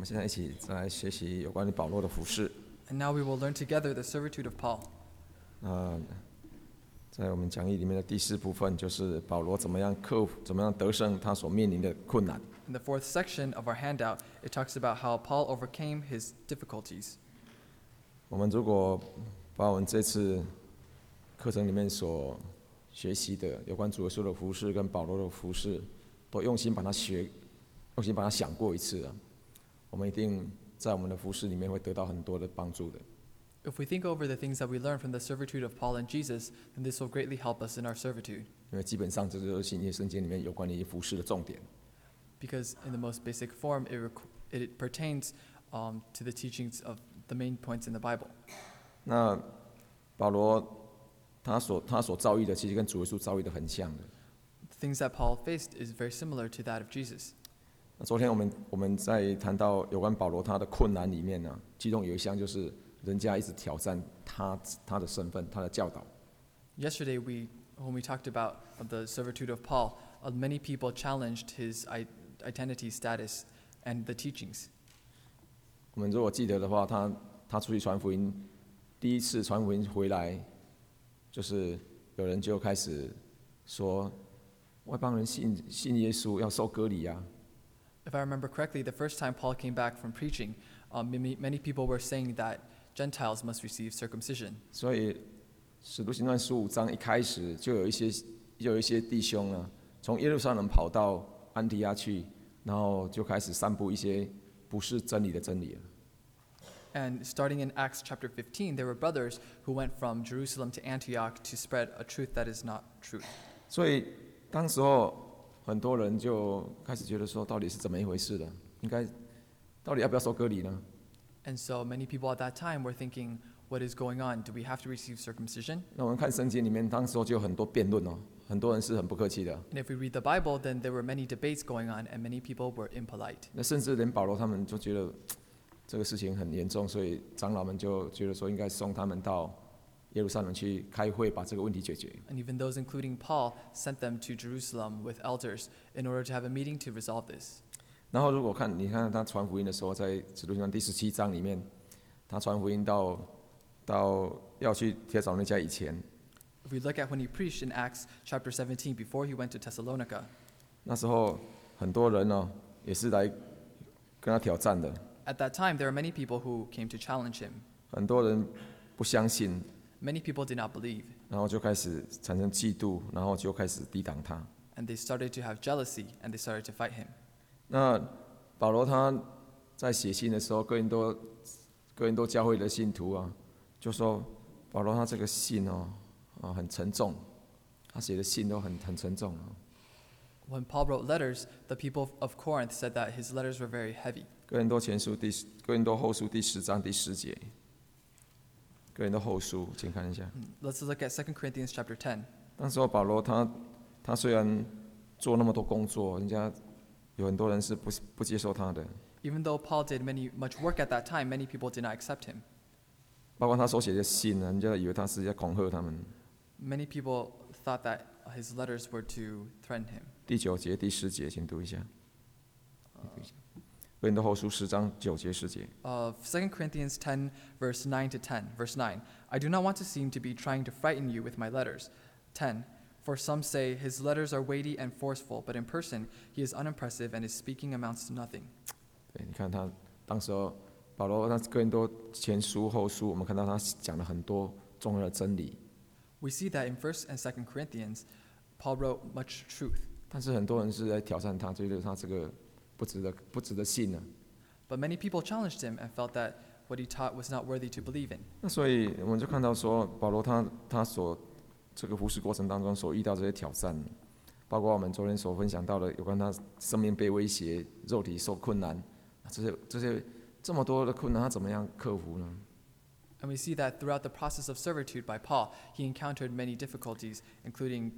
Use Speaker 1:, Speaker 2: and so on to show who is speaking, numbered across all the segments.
Speaker 1: 们现在一起再来学习有关于保罗的服事。
Speaker 2: And now we will learn together the servitude of Paul.
Speaker 1: 在我们讲义里面的第4部分，就是保罗怎么样得胜他所面临的困难。
Speaker 2: In the fourth section of our handout, it talks about how Paul overcame his difficulties.
Speaker 1: 我们如果把我们这次课程里面所学习的有关主耶稣的服事跟保罗的服事，都用心把它想过一次了，我们一定在我们的服事里面会得到很多的帮助的。
Speaker 2: If we think over the things that we learn from the servitude of Paul and Jesus, then this will greatly help us in our servitude.
Speaker 1: 因为基本上这就是新约圣经里面有关于服事的重点。
Speaker 2: Because in the most basic form, it pertains to the teachings of the main points in the Bible.
Speaker 1: 那保罗他所遭遇的，其实跟主耶稣遭遇的很像的。
Speaker 2: The things that Paul faced is very similar to that of Jesus.
Speaker 1: 那昨天我们在谈到有关保罗他的困难里面呢，其中有一项就是人家一直挑战他的身份，他的教导。
Speaker 2: Yesterday, when we talked about the servitude of Paul, many people challenged his identity, status, and the teachings.
Speaker 1: 我们如果记得的话，他出去传福音，第一次传福音回来，就是有人就开始说，外邦人信耶稣要受割礼啊。
Speaker 2: If I remember correctly, the first time Paul came back from preaching, many people were saying that Gentiles must receive circumcision.
Speaker 1: 所以使徒行传15章一开始就有一些弟兄啊，从耶路撒冷跑到安提阿去，然后就开始散布一些不是真理的真理了。
Speaker 2: And starting in Acts chapter 15, there were brothers who went from Jerusalem to Antioch to spread a truth that is not truth.
Speaker 1: 所以当时候很多人就开始觉得说，到底是怎么一回事的？到底要不要受割礼呢？
Speaker 2: And so many people at that time were thinking, what is going on? Do we have to receive circumcision?
Speaker 1: 那我们看圣经里面，当时候就有很多辩论哦，很多人是很不客气的。
Speaker 2: And if we read the Bible, then there were many debates going on, and many people were impolite.
Speaker 1: 那甚至连保罗他们就觉得这个事情很严重，所以长老们就觉得说，应该送他们到耶路撒冷去开会，把这个问题解决。
Speaker 2: And even those, including Paul, sent them to Jerusalem with elders in order to have a meeting to resolve this.
Speaker 1: 然后如果你看他传福音的时候，在使徒行传第17章里面，他传福音到要去帖撒罗尼迦以前，
Speaker 2: If we look at when he preached in Acts chapter 17, before he went to Thessalonica,
Speaker 1: 那时候很多人呢也是来跟他挑战的，
Speaker 2: at that time there were many people who came to challenge him.
Speaker 1: 很多人不相信，
Speaker 2: Many people did not believe,
Speaker 1: 然后就开始产生嫉妒，然后就开始抵挡他。
Speaker 2: and they started to have jealousy, and they started to fight him.
Speaker 1: 那保罗他在写信的时候，哥林多教会的信徒啊，就说保罗他这个信很沉重，他写的信都很沉重啊。
Speaker 2: When Paul wrote letters, the people of Corinth said that his letters were very heavy.
Speaker 1: 哥林多后书第10章第10节，哥林多后书，请看一下。
Speaker 2: Let's look at 2 Corinthians chapter 10.
Speaker 1: 那时候保罗他虽然做那么多工作，人家有很多人是不接受他的，
Speaker 2: Even though Paul did much work at that time, many people did not accept him.
Speaker 1: 包括他所写的信呢，人家以为他是在恐吓他们。
Speaker 2: Many people thought that his letters were to threaten him.
Speaker 1: 第9节、第10节，请读一下。哥林多后书10章9节10节。
Speaker 2: 2 Corinthians 10, verse 9 to 10. Verse 9, I do not want to seem to be trying to frighten you with my letters. 10, for some say his letters are weighty and forceful, but in person he is unimpressive and his speaking amounts to nothing.
Speaker 1: 对，你看他当时候保罗那哥林多前书后书，我们看到他讲了很多重要的真理，
Speaker 2: We see that in 1 and 2 Corinthians, Paul wrote much truth.
Speaker 1: 但是很多人是在挑战他，觉得他这个不值得信呢。
Speaker 2: But many people challenged him and felt that what he taught was not worthy to believe in.
Speaker 1: 那所以我们就看到说，保罗他所这个服事过程当中所遇到这些挑战，包括我们昨天所分享到的有关他生命被威胁、肉体受困难，这么多的困难，他怎么样克服呢？
Speaker 2: And we see that throughout the process of servitude by Paul, he encountered many difficulties, including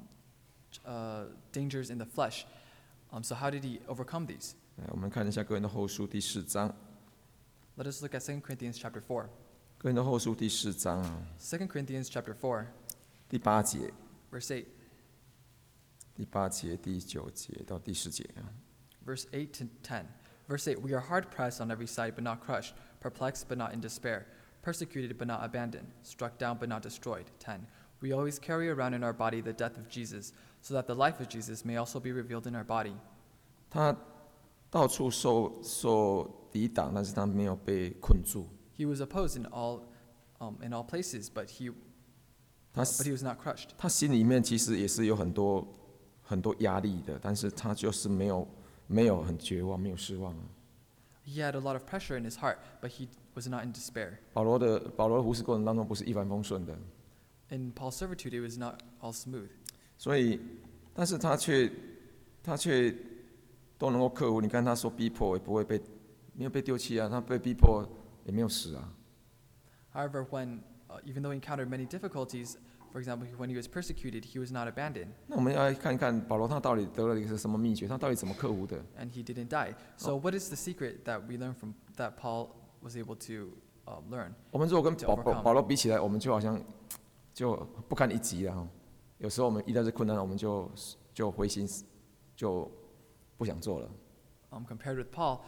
Speaker 2: dangers in the flesh. So how did he overcome these?
Speaker 1: 我们看一下哥林多后书第4章。
Speaker 2: Let us look at 2 Corinthians chapter 4.
Speaker 1: 哥林多后书第4章啊，
Speaker 2: 2 Corinthians chapter 4,
Speaker 1: 第8节、
Speaker 2: verse 8.
Speaker 1: 第8节、第9节到第10节啊。
Speaker 2: Verse 8 to 10. Verse 8, we are hard pressed on every side, but not crushed, perplexed, but not in despair, persecuted, but not abandoned, struck down, but not destroyed. 10, we always carry around in our body the death of Jesus, so that the life of Jesus may also be revealed in our body.
Speaker 1: 他到处受抵挡，但是他没有被困住。
Speaker 2: He was opposed in all places, but he was not crushed.
Speaker 1: 他心里面其实也是有很多压力的，但是他就是没有很绝望，没有失望。
Speaker 2: He had a lot of pressure in his heart, but he was not in despair.
Speaker 1: 保罗的服事过程当中不是一帆风顺的，
Speaker 2: In Paul's servitude, it was not all smooth.
Speaker 1: 所以，但是他却都能够克服。你看他说逼迫也不会没有被丢弃啊，他被逼迫也没有死啊。
Speaker 2: However, even though he encountered many difficulties, for example, when he was persecuted, he was not abandoned.
Speaker 1: 那我们要看一看保罗他到底得了一个什么秘诀，他到底怎么克服的？
Speaker 2: And he didn't die. So what is the secret that we learn from that Paul was able to learn?
Speaker 1: 我们如果跟
Speaker 2: To overcome.
Speaker 1: 保罗比起来，我们就好像就不堪一击了哈。有时候我们遇到这困难，我们就灰心，就不想做了。
Speaker 2: Compared with Paul,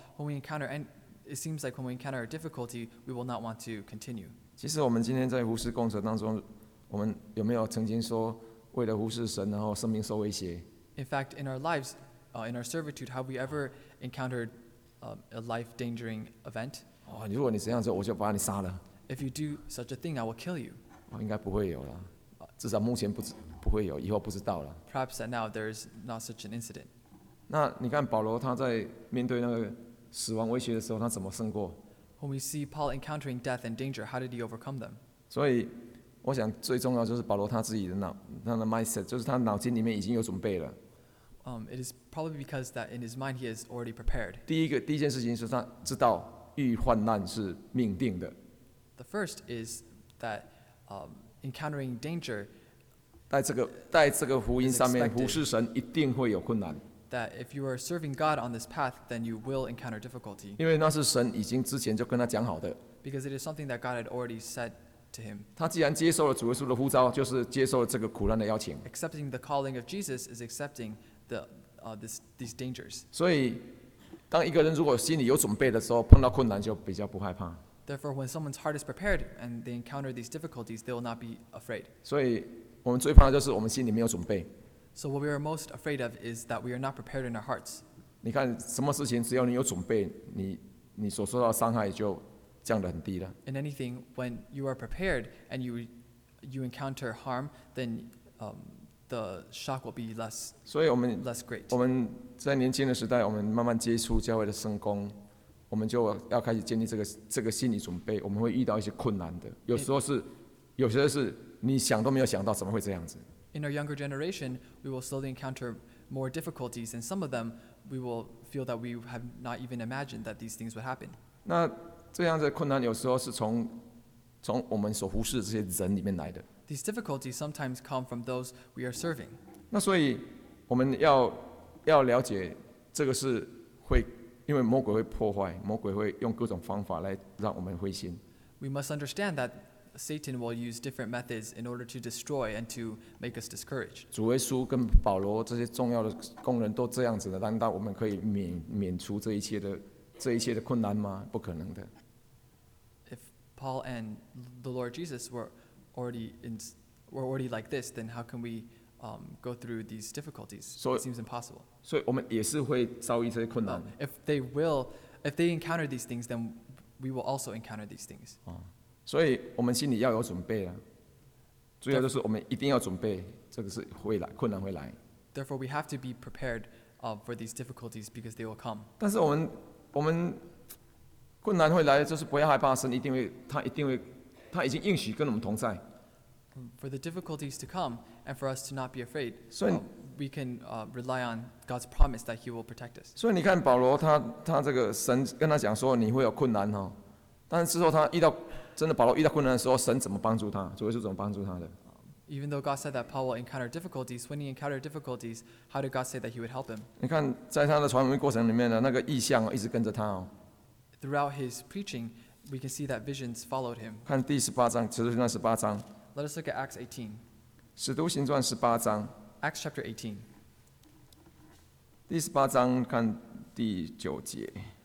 Speaker 2: it seems like when we encounter a difficulty, we will not want to continue.
Speaker 1: 其实我们今天在服事工程当中，我们有没有曾经说为了服事神，然后生命受威胁？
Speaker 2: In fact, in our lives, in our servitude, have we ever encountered a life-endangering event?
Speaker 1: 如果你这样做，我就把你杀了。
Speaker 2: If you do such a thing, I will kill you.
Speaker 1: 应该不会有了，至少目前不会有，以后不知道了。
Speaker 2: Perhaps that now there is not such an incident.
Speaker 1: 那你看保罗他在面对那个死亡威胁的时候，他怎么胜过？
Speaker 2: When we see Paul encountering death and danger, how did he overcome them?
Speaker 1: 所以我想最重要就是保罗他自己的他的 mindset， 就是他脑筋里面已经有准备了。
Speaker 2: It is probably because that in his mind he has already prepared.
Speaker 1: 第一件事情是他知道遇患难是命定的。
Speaker 2: The first is that encountering danger,
Speaker 1: 在这个福音上面，服侍神一定会有困难，
Speaker 2: that if you are serving God on this path, then you will encounter difficulty.
Speaker 1: 因为那是神已经之前就跟他讲好的。
Speaker 2: Because it is something that God had already said to him.
Speaker 1: 他既然接受了主耶稣的呼召，就是接受了这个苦难的邀请。
Speaker 2: Accepting the calling of Jesus is accepting these dangers.
Speaker 1: 所以，当一个人如果心里有准备的时候，碰到困难就比较不害怕。
Speaker 2: Therefore, when someone's heart is prepared and they encounter these difficulties, they will not be afraid.
Speaker 1: 所以我们最怕的就是我们心里没有准备。
Speaker 2: So what we are most afraid of is that we are not prepared in our hearts.
Speaker 1: 你看，什么事情只要你有准备，你所受到的伤害就降得很低了。
Speaker 2: In anything, when you are prepared and you encounter harm, then the shock will be less
Speaker 1: 所以我们
Speaker 2: great.
Speaker 1: 我们在年轻的时代，我们慢慢接触教会的圣工，我们就要开始建立这个心理准备。我们会遇到一些困难的，有些是你想都没有想到，怎么会这样子？
Speaker 2: In our younger generation, we will slowly encounter more difficulties, and some of them we will feel that we have not even imagined that these things would happen.
Speaker 1: 那这样的困难有时候是从我们所忽视的这些人里面来的。
Speaker 2: These difficulties sometimes come from those we are serving.
Speaker 1: 那所以我们要了解，这个是会因为魔鬼会破坏，魔鬼会用各种方法来让我们灰心。
Speaker 2: We must understand that Satan will use different methods in order to destroy and to make us discouraged.
Speaker 1: 主耶稣跟保罗这些重要的工人都这样子的，难道我们可以免除这一切的困难吗？不可能的。
Speaker 2: If Paul and the Lord Jesus were already like this, then how can we go through these difficulties? It seems impossible.
Speaker 1: 所以我们也是会遭遇这些困难。
Speaker 2: If they encounter these things, then we will also encounter these things.
Speaker 1: 所以我们心里要有准备啊。最后就是我们一定要准备，这个是困难会来。
Speaker 2: Therefore, we have to be prepared for these difficulties because they will come.
Speaker 1: 但是我们困难会来，就是不要害怕，神他已经应许跟我们同在。
Speaker 2: For the difficulties to come and for us to not be afraid,
Speaker 1: 所以
Speaker 2: we can rely on God's promise that He will protect us.
Speaker 1: 所以你看保罗他这个神跟他讲说你会有困难哈，但是之后保罗遇到困难的时候，神怎么帮助他？主耶稣怎么帮助他的？
Speaker 2: Even though God said that Paul will encounter difficulties, when he encountered difficulties, how did God say that He would help him?
Speaker 1: 你看在他的传福音过程里面的那个意象一直跟着他哦。
Speaker 2: Throughout his preaching, we can see that visions followed him.
Speaker 1: 看第18章，使徒行传18章，
Speaker 2: Let us look at Acts 18.
Speaker 1: 使徒行传18章，
Speaker 2: Acts chapter 18.
Speaker 1: 第18章看第9节。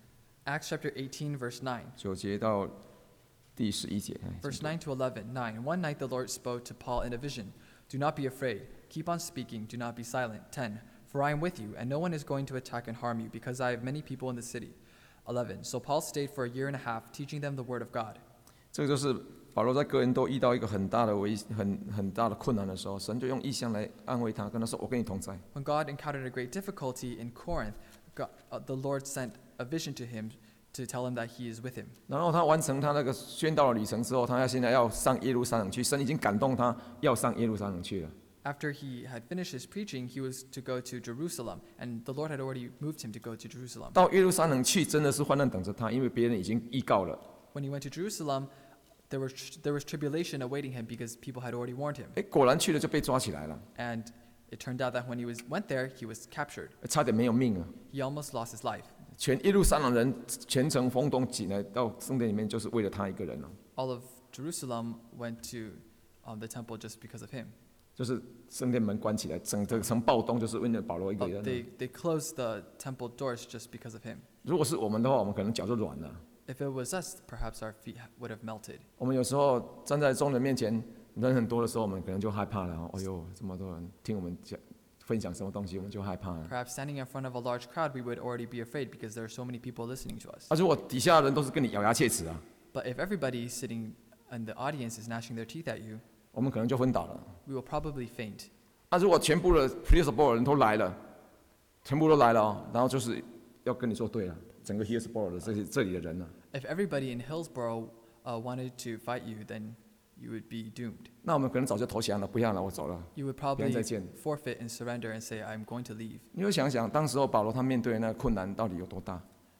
Speaker 2: Acts chapter 18, verse 9.
Speaker 1: 9节到第11节。
Speaker 2: Verse 9 to 11. 9. One night the Lord spoke to Paul in a vision. Do not be afraid. Keep on speaking. Do not be silent. 10. For I am with you, and no one is going to attack and harm you, because I have many people in the city. 11. So Paul stayed for a year and a half, teaching them the word of God.
Speaker 1: 这个就是保罗在哥林多遇到一个很大的困难的时候，神就用异象来安慰他，跟他说：“我跟你同在。”
Speaker 2: When God encountered a great difficulty in Corinth, the Lord sent a vision to him to tell him that he is with him.
Speaker 1: 然后他完成他那个宣道的旅程之后，他现在要上耶路撒冷去，神已经感动他要上耶路撒冷去了。
Speaker 2: After he had finished his preaching, he was to go to Jerusalem, and the Lord had already moved him to go to Jerusalem.
Speaker 1: 到耶路撒冷去真的是患难等着他，因为别人已经预告了。
Speaker 2: When he went to Jerusalem, there was tribulation awaiting him because people had already warned him.
Speaker 1: 果然去了就被抓起来了，
Speaker 2: And it turned out that when he went there, he was captured.
Speaker 1: 差点没有命了。
Speaker 2: He almost lost his life.
Speaker 1: 全耶路撒冷人全程风东挤来到圣殿里面，就是为了他一个人了。
Speaker 2: All of Jerusalem went to the temple just because of him.
Speaker 1: 就是圣殿门关起来，整个城暴动，就是为了保罗一个人。
Speaker 2: They closed the temple doors just because of him.
Speaker 1: 如果是我们的话，我们可能脚就软了。
Speaker 2: If it was us, perhaps our feet would have melted.
Speaker 1: 我们有时候站在众人面前，人很多的时候，我们可能就害怕了。哎呦，这么多人听我们讲分享什么东西，我们就害怕了。
Speaker 2: Perhaps standing in front of a large crowd, we would already be afraid because there are so many people listening to us.
Speaker 1: 如果底下的人都是跟你咬牙切齿啊，
Speaker 2: But if everybody sitting in the audience is gnashing their teeth at you,
Speaker 1: 我们可能就昏倒了。
Speaker 2: we will probably faint.
Speaker 1: 如果全部的 Hillsboro 的人都来了，全部都来了哦，然后就是要跟你作对了，整个 Hillsboro 的这里的人呢、
Speaker 2: If everybody in Hillsboro wanted to fight you, then you would be doomed.
Speaker 1: 那我们可能早就投降了，不要了，我走了。
Speaker 2: You would
Speaker 1: 别人
Speaker 2: probably
Speaker 1: 再见。
Speaker 2: forfeit and surrender and say, I'm going to leave.
Speaker 1: 你会想想，当时候保罗他面对的那个困难到底有多大？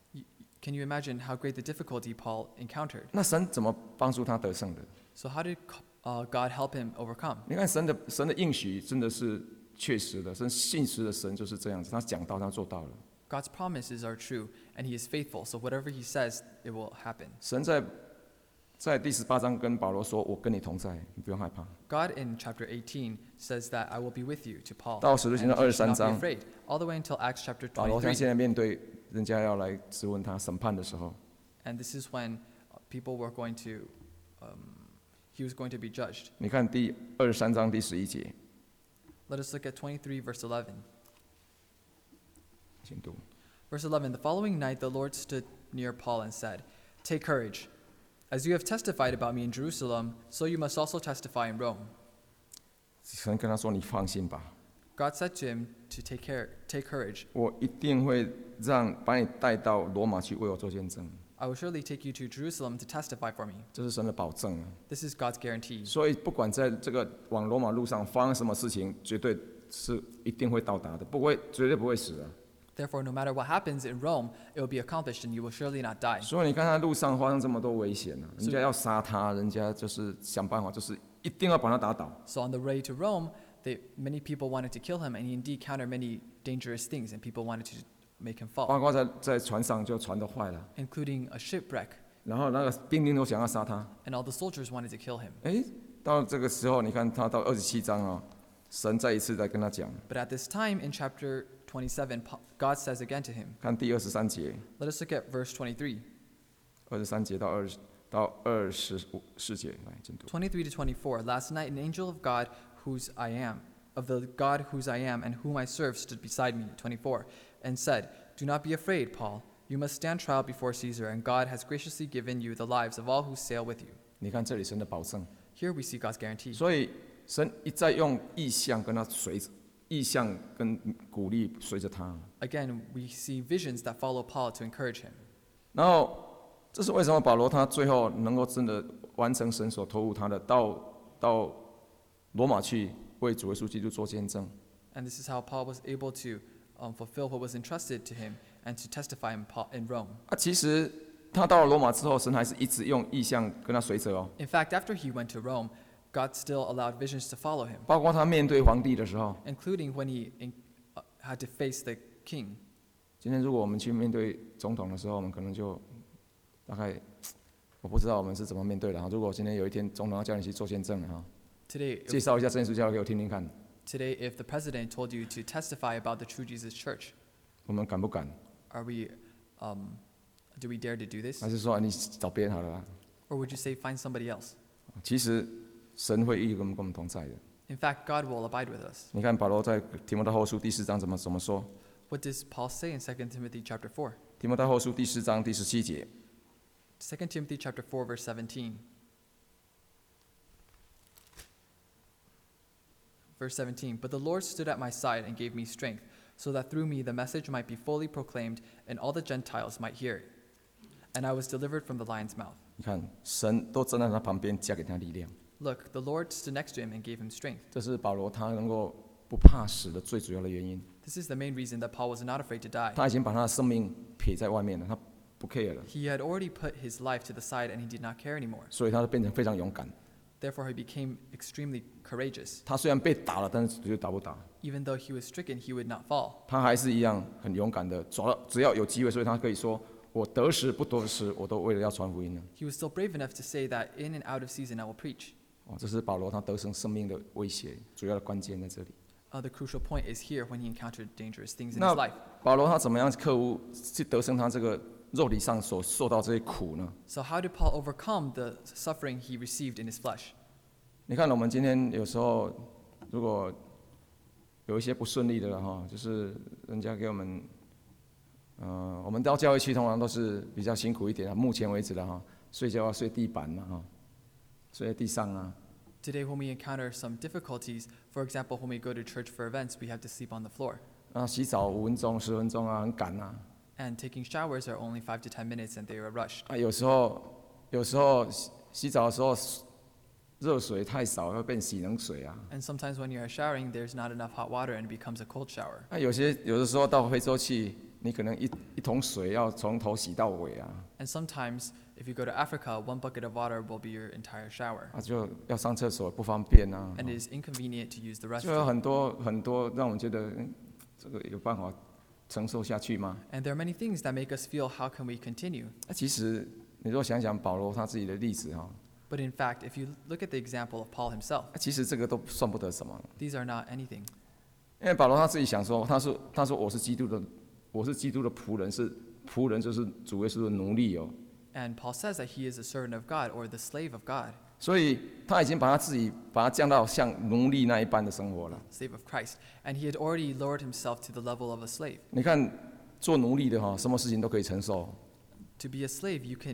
Speaker 2: Can you imagine how great the difficulty Paul encountered?
Speaker 1: 那神怎么帮助他得胜的？
Speaker 2: So how did God help him overcome?
Speaker 1: 你看神的应许真的是确实的，神信实的神就是这样子，他讲到他做到了。
Speaker 2: God's promises are true, and he is faithful, so whatever he says, it will happen.
Speaker 1: 神在第18章跟保罗说：“我跟你同在，你不用害怕。”
Speaker 2: God in chapter 18 says that I will be with you to Paul.
Speaker 1: 到使徒行传
Speaker 2: And you should
Speaker 1: 23
Speaker 2: not
Speaker 1: 章
Speaker 2: be afraid. All the way until Acts chapter
Speaker 1: 保罗他现
Speaker 2: 23.
Speaker 1: 在面对人家要来质问他审判的时候，
Speaker 2: And this is when people were going to, he was going to be judged.
Speaker 1: 你看第23章第11节，
Speaker 2: Let us look at 23 verse 11.
Speaker 1: 请读。
Speaker 2: Verse 11, the following night the Lord stood near Paul and said, Take courage. As you have testified about me in Jerusalem, so you must also testify in Rome.
Speaker 1: 神跟他说：“你放心吧，
Speaker 2: God said to him to take courage.
Speaker 1: 我一定会把你带到罗马去为我做见证。”
Speaker 2: I will surely take you to Jerusalem to testify for me.
Speaker 1: 这是神的保证啊！
Speaker 2: This is God's guarantee.
Speaker 1: 所以不管在这个往罗马路上发生什么事情，绝对是一定会到达的，绝对不会死的。
Speaker 2: Therefore, no matter what happens in Rome, it will be accomplished and you will surely not die.
Speaker 1: 所以你看他路上发生这么多危险啊，人家要杀他，人家就是想办法，就是一定要把他打倒。
Speaker 2: So on the way to Rome, many people wanted to kill him, and he indeed encountered many dangerous things, and people wanted to make him fall,
Speaker 1: 包括在船上就船都坏了，
Speaker 2: including a shipwreck,
Speaker 1: 然后那个兵丁都想要杀他。
Speaker 2: and all the soldiers wanted to kill him.
Speaker 1: 到这个时候，你看他到27章啊，神再一次在跟他讲，
Speaker 2: But at this time in chapter 27, God says again to him,
Speaker 1: 看第23节，
Speaker 2: let us look at verse 23.
Speaker 1: 23节到24节，来请读。
Speaker 2: 23 to 24. Last night an angel of God whose I am, of the God whose I am and whom I serve stood beside me, 24, and said, Do not be afraid, Paul. You must stand trial before Caesar, and God has graciously given you the lives of all who sail with you.
Speaker 1: 你看这里神的保证，
Speaker 2: Here we see God's guarantee.
Speaker 1: 所以神一再用意象跟他随着，意象跟鼓励随着他。
Speaker 2: Again, we see visions that follow Paul to encourage him.
Speaker 1: 然后这是为什么保罗他最后能够真的完成神所托付他的，到罗马去为主耶稣基督做见证。
Speaker 2: And this is how Paul was able to fulfill what was entrusted to him and to testify in Rome.
Speaker 1: 其实他到了罗马之后，神还是一直用意象跟他随着哦。
Speaker 2: In fact, after he went to Rome, God still allowed visions to follow him,
Speaker 1: 包括他面对皇帝的时候，
Speaker 2: including when he had to face the king.
Speaker 1: 今天如果我们去面对总统的时候，我们可能就大概我不知道我们是怎么面对的哈。如果今天有一天总统要叫你去做见证了哈，
Speaker 2: Today,
Speaker 1: 介绍一下真耶稣教会给我听听看，
Speaker 2: Today, if the president told you to testify about the True Jesus Church,
Speaker 1: 我们敢不敢？
Speaker 2: are we Do we dare to do this?
Speaker 1: 还是说你找别人好了啦？
Speaker 2: Or would you say find somebody else?
Speaker 1: 其实神会一直跟我们同在的。
Speaker 2: In fact, God will abide with us.
Speaker 1: 你看保罗在提摩太后书第4章怎么说？
Speaker 2: What does Paul say in 2 Timothy chapter 4?
Speaker 1: 提摩太后书第4章第17节，
Speaker 2: 2 Timothy chapter 4 verse 17. Verse 17, But the Lord stood at my side and gave me strength, so that through me the message might be fully proclaimed and all the Gentiles might hear it. And I was delivered from the lion's mouth.
Speaker 1: 你看神都站在他旁边，加给他力量。
Speaker 2: Look, the Lord stood next to him and gave him strength.
Speaker 1: 这是保罗他能够不怕死的最主要的原因。
Speaker 2: This is the main reason that Paul was not afraid to die.
Speaker 1: 他已经把他的生命撇在外面了，他不 care 了，
Speaker 2: He had already put his life to the side and he did not care anymore.
Speaker 1: 所以他就变成非常勇敢。
Speaker 2: Therefore, he became extremely courageous.
Speaker 1: 他虽然被打了，但是绝对打不倒，
Speaker 2: Even though he was stricken, he would not fall.
Speaker 1: 他还是一样很勇敢的，只要有机会，所以他可以说：“我得时不得时，我都为了要传福音呢。
Speaker 2: He was still brave enough to say that in and out of season I will preach. ”
Speaker 1: 这是保罗他得胜生命的威胁，主要的关键在这里。
Speaker 2: The crucial point is here when he encountered dangerous things in
Speaker 1: 那
Speaker 2: his life.
Speaker 1: 保罗他怎么样克服去得胜他这个肉体上所受到这些苦呢？
Speaker 2: So how did Paul overcome the suffering he received in his flesh?
Speaker 1: 你看我们今天有时候如果有一些不顺利的了哈，就是人家给我们，我们到教会去通常都是比较辛苦一点啊。目前为止的哈，睡觉要睡地板嘛哈，睡在地上啊。
Speaker 2: Today when we encounter some difficulties, for example, when we go to church for events, we have to sleep on the floor.
Speaker 1: 洗澡5分钟、10分钟啊，很赶啊。
Speaker 2: And taking showers are only 5 to 10 minutes and they are rushed.
Speaker 1: 有时候洗澡的时候热水太少，会变洗冷水啊。
Speaker 2: And sometimes when you are showering, there's not enough hot water and it becomes a cold shower.
Speaker 1: 有的时候到非洲去，你可能一桶水要从头洗到尾啊。
Speaker 2: And sometimes, if you go to Africa, 1 bucket of water will be your entire shower.
Speaker 1: 就要上厕所不方便啊。
Speaker 2: And it is inconvenient to use the
Speaker 1: 就有
Speaker 2: restroom.
Speaker 1: 很多让我们觉得，这个有办法承受下去吗？
Speaker 2: And there are many things that make us feel, how can we continue?
Speaker 1: 其实你如果想想保罗他自己的例子哈，
Speaker 2: But in fact, if you look at the example of Paul himself,
Speaker 1: 其实这个都算不得什么。
Speaker 2: these are not anything.
Speaker 1: 因为保罗他自己想说，他说我是基督的仆人，是仆人就是主耶稣的奴隶哦。
Speaker 2: And Paul says that he is a servant of God or the slave of God,
Speaker 1: 所以他已经把他降到像奴隶那一般的生活了。
Speaker 2: slave of Christ. And he had already lowered himself to the level of a slave.
Speaker 1: 你看做奴隶的哈，什么事情都可以承受。
Speaker 2: To be a slave, you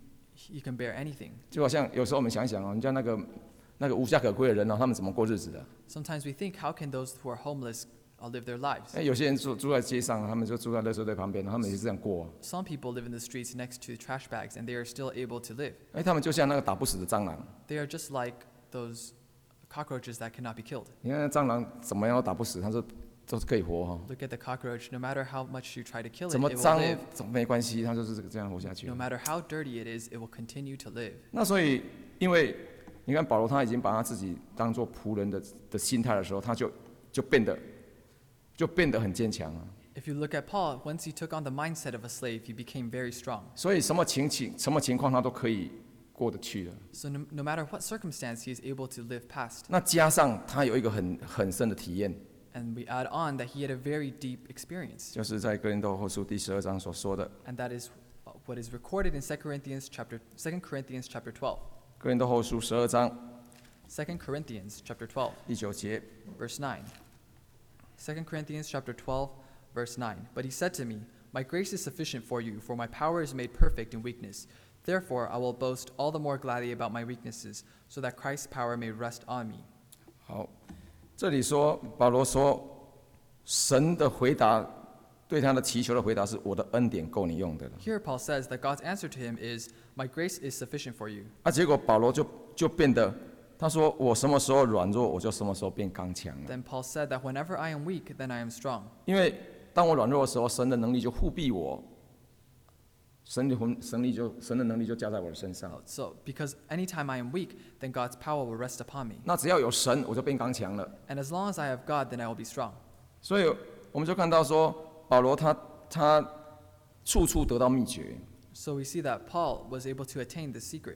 Speaker 2: can bear anything.
Speaker 1: 就好像有时候我们想想哦，人家那个无家可归的人哦，他们怎么过日子的？
Speaker 2: Sometimes we think, how can those who are homeless live their lives?
Speaker 1: 有些人住在街上，他们就住在垃圾堆旁边，他们也是这样过。
Speaker 2: Some people live in the streets next to trash bags and they are still able to live.
Speaker 1: 他们就像那个打不死的蟑螂。
Speaker 2: They are just like those cockroaches that cannot be killed.
Speaker 1: 你看那蟑螂怎么样都打不死，它都是可以活哈。
Speaker 2: Look at the cockroach, no matter how much you try to kill it,
Speaker 1: 怎么
Speaker 2: it will
Speaker 1: 脏
Speaker 2: live.
Speaker 1: 怎么没关系，它就是这样活下去
Speaker 2: No。matter how dirty it is, it will continue to live.
Speaker 1: 那所以，因为你看保罗他已经把他自己当做仆人的心态的时候，他就变得很坚强啊。
Speaker 2: If you look at Paul, once he took on the mindset of a slave, he became very strong.
Speaker 1: 所以什么情况他都可以过得去的。
Speaker 2: So no matter what circumstance, he is able to live past.
Speaker 1: 那加上他有一个很深的体验，
Speaker 2: And we add on that he had a very deep experience.
Speaker 1: 就是在哥林多后书第12章所说的。
Speaker 2: And that is what is recorded in 2 Corinthians chapter 12.
Speaker 1: 哥林多后书12章
Speaker 2: 2 Corinthians chapter 12,
Speaker 1: 第9节，
Speaker 2: verse 9. 2 Corinthians chapter 12, verse 9. But he said to me, My grace is sufficient for you, for my power is made perfect in weakness. Therefore, I will boast all the more gladly about my weaknesses, so that Christ's power may rest on me.
Speaker 1: 好，这里说保罗说，神的回答对他的祈求的回答是我的恩典够你用的了。
Speaker 2: Here, Paul says that God's answer to him is, My grace is sufficient for you.
Speaker 1: 结果保罗就变得，他说我什么时候软弱，我就什么时候变刚强了。
Speaker 2: Then Paul said that whenever I am weak, then I am strong.
Speaker 1: 因为当我软弱的时候，神的能力就护庇我，神的能力就加在我的身上。
Speaker 2: So, because anytime I am weak, then God's power will rest upon me.
Speaker 1: 那只要有神，我就变刚强了。
Speaker 2: And as long as I have God, then I will be strong.
Speaker 1: 所以我们就看到说，保罗他处处得到秘诀。
Speaker 2: So we see that Paul was able to attain the secret.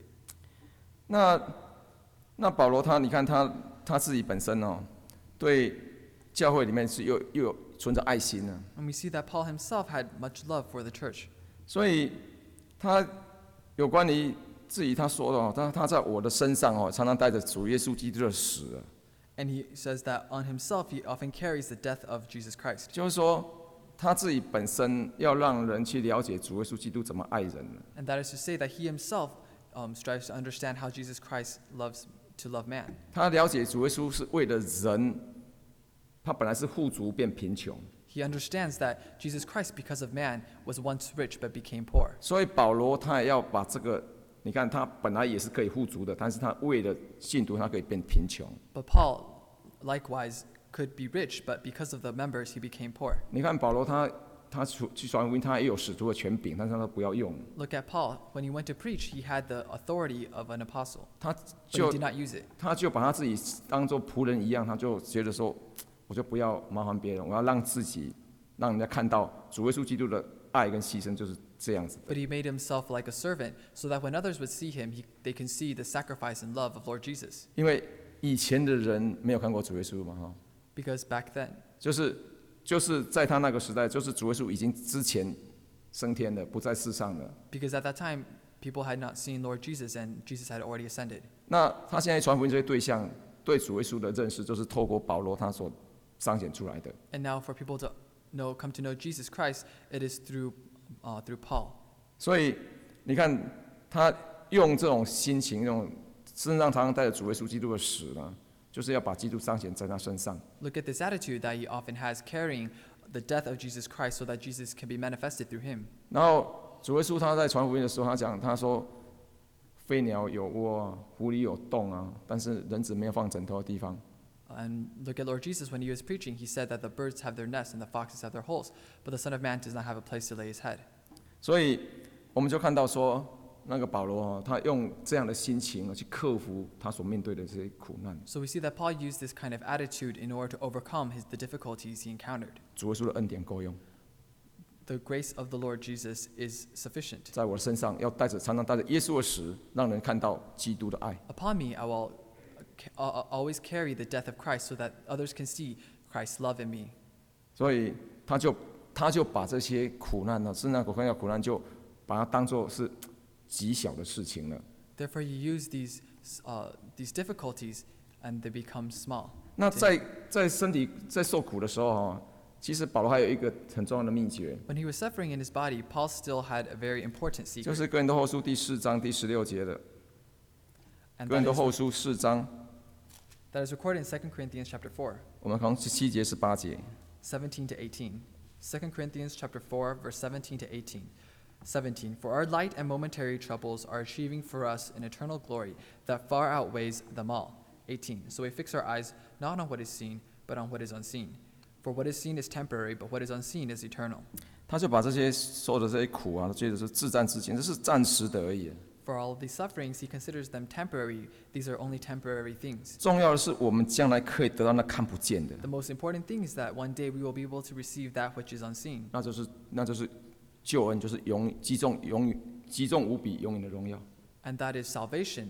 Speaker 1: 那保罗你看他自己本身哦，对教会里面是又有存着爱心呢。
Speaker 2: And we see that Paul himself had much love for the church.
Speaker 1: 所以他有关于至于他说的哦，他在我的身上哦，常常带着主耶稣基督的死啊，
Speaker 2: And he says that on himself he often carries the death of Jesus Christ.
Speaker 1: 就是说他自己本身要让人去了解主耶稣基督怎么爱人了。
Speaker 2: And that is to say that he himself strives to understand how Jesus Christ loves to love man.
Speaker 1: 他了解主耶稣是为了人，他本来是富足变贫穷，
Speaker 2: He understands that Jesus Christ, because of man, was once rich but became poor.
Speaker 1: 所以保罗他也要把这个，你看他本来也是可以富足的，但是他为了信徒，他可以变贫穷。
Speaker 2: But Paul, likewise, could be rich, but because of the members, he became poor.
Speaker 1: 你看保罗他去传福音，他也有使徒的权柄，但是他不要用，
Speaker 2: Look at Paul. When he went to preach, he had the authority of an apostle,
Speaker 1: 他
Speaker 2: but
Speaker 1: 就
Speaker 2: he did not use it.
Speaker 1: 他就把他自己当做仆人一样，他就觉得说，我就不要麻烦别人，我要让自己让人家看到主耶稣基督的爱跟牺牲就是这样子的。
Speaker 2: But he made himself like a servant, so that when others would see him, they can see the sacrifice and love of Lord Jesus.
Speaker 1: 因为以前的人没有看过主耶稣嘛，哈，
Speaker 2: Because back then,
Speaker 1: 就是在他那个时代，就是主耶稣已经之前升天了，不在世上了。
Speaker 2: because at that time, people had not seen Lord Jesus, and Jesus had already ascended.
Speaker 1: 那他现在传福音这些对象对主耶稣的认识，就是透过保罗他所彰显出来的。
Speaker 2: And now, for people to come to know Jesus Christ, it is through Paul.
Speaker 1: 所以你看，他用这种心情，这种身上常常带着主耶稣基督的死呢，就是要把基督彰显在他身上。
Speaker 2: Look at this attitude that he often has, carrying the death of Jesus Christ, so that Jesus can be manifested through him.
Speaker 1: 然后主耶稣他在传福音的时候，他说，飞鸟有窝啊，狐狸有洞啊，但是人子没有放枕头的地方。
Speaker 2: And look at Lord Jesus when he was preaching. He said that the birds have their nests and the foxes have their holes, but the Son of Man does not have a place to lay his head.
Speaker 1: 所以我们就看到说，那个保罗他用这样的心情去克服他所面对的这些苦难。
Speaker 2: So we see that Paul used this kind of attitude in order to overcome the difficulties he encountered.
Speaker 1: 主耶稣的恩典够用，
Speaker 2: The grace of the Lord Jesus is sufficient.
Speaker 1: 在我的身上要常常带着耶稣的死，让人看到基督的爱。
Speaker 2: Upon me, I will always carry the death of Christ, so that others can see Christ's love in me.
Speaker 1: 所以他就把这些苦难呢，甚至苦难就把它当作是极小的事情了。
Speaker 2: Therefore, you use these difficulties, and they become small.
Speaker 1: 那在身体在受苦的时候其实保罗还有一个很重要的秘诀，
Speaker 2: When he was suffering in his body, Paul still had a very important
Speaker 1: 就
Speaker 2: secret.
Speaker 1: 是哥林多后书第4章第16节的。
Speaker 2: And
Speaker 1: 哥林多后书4章，
Speaker 2: that is recorded in 2 Corinthians chapter 4,
Speaker 1: 我们从17节18节。
Speaker 2: 17 to 18. 2 Corinthians chapter 4, verse 17 to 18. 17. For our light and momentary troubles are achieving for us an eternal glory that far outweighs them all. 18. So we fix our eyes not on what is seen, but on what is unseen. For what is seen is temporary, but what is unseen is eternal.
Speaker 1: 他就把这些受的这些苦啊，觉得是自战自前，这是暂时的而已。
Speaker 2: For all of these sufferings, he considers them temporary. These are only temporary things.
Speaker 1: 重要的是，我们将来可以得到那看不见的，
Speaker 2: The most important thing is that one day we will be able to receive that which is unseen.
Speaker 1: 那就是救恩，就是击中无比永远的荣耀。
Speaker 2: And that is salvation,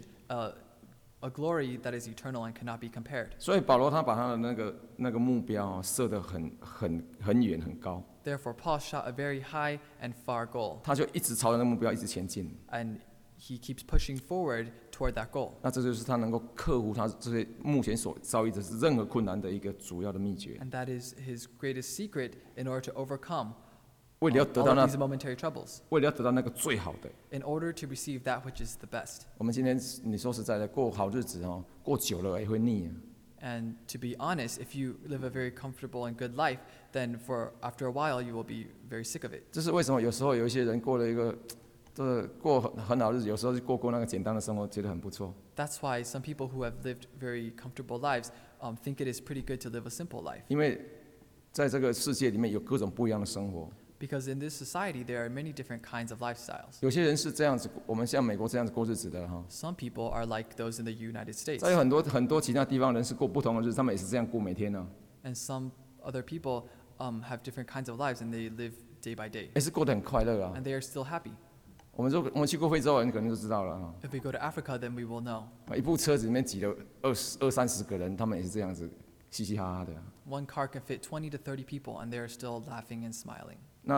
Speaker 2: a glory that is eternal and cannot be compared.
Speaker 1: 所以保罗他把他的那个目标设得很远很高，
Speaker 2: Therefore, Paul shot a very high and far goal,
Speaker 1: 他就一直朝着那个目标一直前进。
Speaker 2: and he keeps pushing forward toward that goal.
Speaker 1: 那这就是他能够克服他这些目前所遭遇的任何困难的一个主要的秘诀。
Speaker 2: And that is his greatest secret in order to overcome
Speaker 1: 为了要
Speaker 2: all
Speaker 1: 得到
Speaker 2: of
Speaker 1: 那
Speaker 2: these momentary troubles,
Speaker 1: 为了要得到那个最好的，
Speaker 2: in order to receive that which is the best.
Speaker 1: 我们今天你说实在的，过好日子过久了也会腻啊。
Speaker 2: And to be honest, if you live a very comfortable and good life, then after a while you will be very sick of it.
Speaker 1: 这是为什么？有时候有一些人过了一个，过很好日子，有时候就过那个简单的生活，觉得很不错。
Speaker 2: That's why some people who have lived very comfortable lives think it is pretty good to live a simple life.
Speaker 1: 因为在这个世界里面有各种不一样的生活，
Speaker 2: Because in this society, there are many different kinds of lifestyles.
Speaker 1: 有些人是这样子，我们像美国这样子过日子的
Speaker 2: Some people are like those in the United States.
Speaker 1: 再有很多其他地方人是过不同的日子，他们也是这样过每天呢，
Speaker 2: And some other people have different kinds of lives, and they live day by day.
Speaker 1: 也是过得很快乐啊。
Speaker 2: And they are still happy.
Speaker 1: 我们去过非洲，你可能就知道了
Speaker 2: If we go to Africa, then we will know.
Speaker 1: 一部车子里面挤了20-30个人，他们也是这样子嘻嘻哈哈的。
Speaker 2: One car can fit 20 to 30 people, and they are still laughing and smiling.
Speaker 1: 那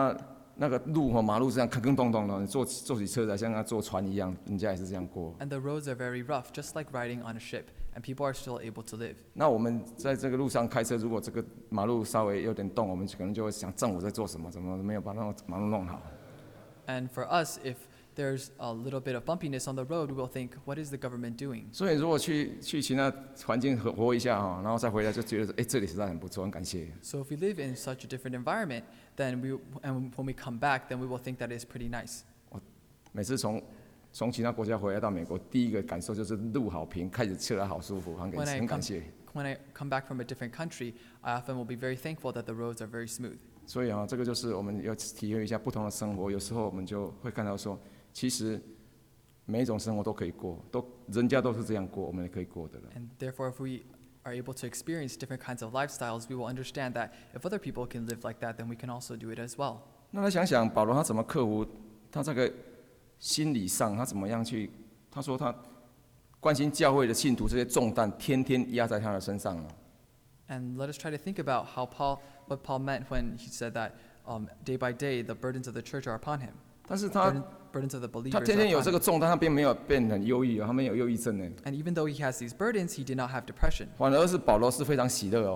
Speaker 1: 那个路马路这样坑坑洞洞的，你坐起车来像坐船一样，人家也是这样过。
Speaker 2: And the roads are very rough, just like riding on a ship, and people are still able to live.
Speaker 1: 那我们在这个路上开车，如果这个马路稍微有点洞，我们可能就会想政府在做什么，怎么没有把那个马路弄好？
Speaker 2: And for us, if there's a little bit of bumpiness on the road, we'll think, what is the government doing?
Speaker 1: 所以如果去其他环境活一下然后再回来就觉得这里实在很不错，很感谢。
Speaker 2: So if we live in such a different environment, then when we come back, then we will think that it's pretty nice.
Speaker 1: 每次从其他国家回来到美国，第一个感受就是路好平，开着车来好舒服，很感谢。
Speaker 2: When I come back from a different country, I often will be very thankful that the roads are very smooth.
Speaker 1: 所以这个就是我们要体会一下不同的生活。有时候我们就会看到说，其实每一种生活都可以过，人家都是这样过，我们也可以过的了。
Speaker 2: And therefore, if we are able to experience different kinds of lifestyles, we will understand that if other people can live like that, then we can also do it as well.
Speaker 1: 那来想想保罗他怎么克服他这个心理上，他怎么样去？他说他关心教会的信徒这些重担，天天压在他的身上了。
Speaker 2: And let us try to think about what Paul meant when he said that day by day the burdens of the church are upon him.
Speaker 1: 但是他
Speaker 2: burdens of the believers
Speaker 1: 他天天
Speaker 2: are
Speaker 1: 有
Speaker 2: upon
Speaker 1: 这个
Speaker 2: him.
Speaker 1: 重担，他并没有变得很忧郁他没有忧郁症呢，
Speaker 2: And even though he has these burdens, he did not have depression.
Speaker 1: 反而是保罗是非常喜乐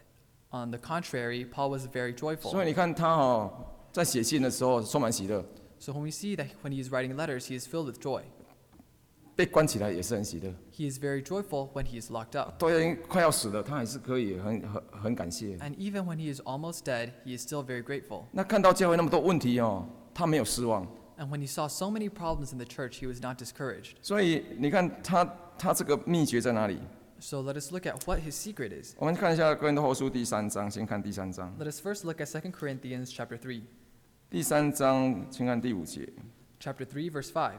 Speaker 2: On the contrary, Paul was very
Speaker 1: 所
Speaker 2: joyful.
Speaker 1: 以你看他在写信的时候充满喜乐，
Speaker 2: So when we see that when he is writing letters, he is filled with joy.
Speaker 1: 被关起来也是很喜乐。
Speaker 2: He is very joyful when he is locked up.
Speaker 1: 都已经快要死了，他还是可以很感谢。
Speaker 2: And even when he is almost dead, he is still very grateful.
Speaker 1: 那看到教会那么多问题他没有失望。
Speaker 2: And when he saw so many problems in the church, he was not discouraged.
Speaker 1: 所以你看他这个秘诀在哪里？
Speaker 2: So let us look at what his secret is.
Speaker 1: 我们看一下哥林多后书第3章，先看第3章。
Speaker 2: Let us first look at 2 Corinthians chapter 3.
Speaker 1: 第3章，请看第5节。
Speaker 2: Chapter 3, verse 5.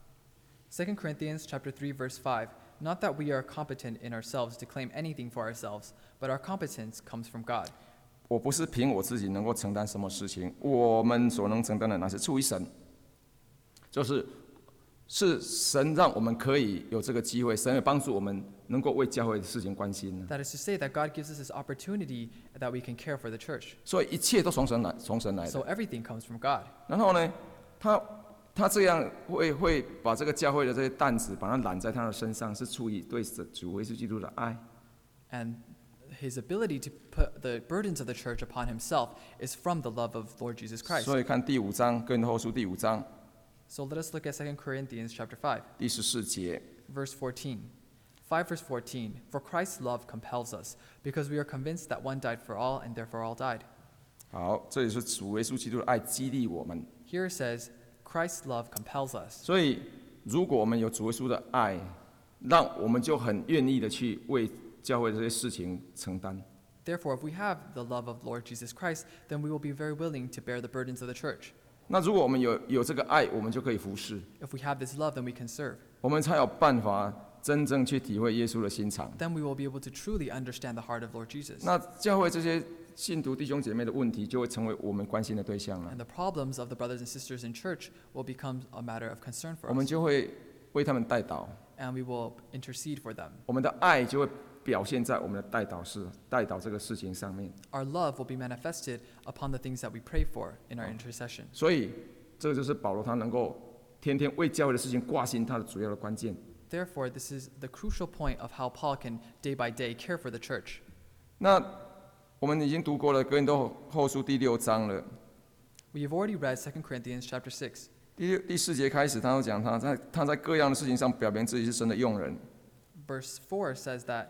Speaker 2: 2 Corinthians chapter 3, verse 5. Not that we are competent in ourselves to claim anything for ourselves, but our competence comes from God.
Speaker 1: 我不是凭我自己能够承担什么事情，我们所能承担的乃是出于神，是神让我们可以有这个机会，神也帮助我们能够为教会的事情关心。
Speaker 2: That is to say that God gives us this opportunity that we can care for the church.
Speaker 1: 所以一切都从神来
Speaker 2: So
Speaker 1: 的。
Speaker 2: everything comes from God.
Speaker 1: 然后呢，他这样会把这个教会的这些担子，把它揽在他的身上，是出于对主耶稣基督的爱。
Speaker 2: And his ability to put the burdens of the church upon himself is from the love of Lord Jesus Christ.
Speaker 1: 所以看第5章，哥林多后书第5章
Speaker 2: So let us look at 2 Corinthians chapter 5,
Speaker 1: 第14节。
Speaker 2: verse 14. 5 verse 14. For Christ's love compels us, because we are convinced that one died for all, and therefore all died.
Speaker 1: 好，这里是主耶稣基督的爱激励我们。
Speaker 2: Here it says, Christ's love compels us.
Speaker 1: 所以，如果我们有主耶稣的爱，让我们就很愿意的去为教会这些事情承担。
Speaker 2: Therefore, if we have the love of Lord Jesus Christ, then we will be very willing to bear the burdens of the church.
Speaker 1: 那如果我们有这个爱，我们就可以服侍，
Speaker 2: If we have this love, then we can serve.
Speaker 1: 我们才有办法真正去体会耶稣的心肠。
Speaker 2: Then we will be able to truly understand the heart of Lord Jesus.
Speaker 1: 那教会这些信徒弟兄姐妹的问题，就会成为我们关心的对象了
Speaker 2: And。the problems of the brothers and sisters in church will become a matter of concern for
Speaker 1: 我们
Speaker 2: us.
Speaker 1: 就会为他们代祷，
Speaker 2: And we will intercede for them.
Speaker 1: 我们的爱就会表现在我们的代祷这个事情上面。
Speaker 2: Our love will be manifested upon the things that we pray for in our intercession.
Speaker 1: 所以，这个就是保罗他能够天天为教会的事情挂心他的主要的关键。
Speaker 2: Therefore, this is the crucial point of how Paul can day by day care for the church.
Speaker 1: 那我们已经读过了哥林多后书第6章了，
Speaker 2: We have already read 2 Corinthians chapter 6.
Speaker 1: 第4节开始，他有讲他在各样的事情上表明自己是神的用人。
Speaker 2: Verse 4 says that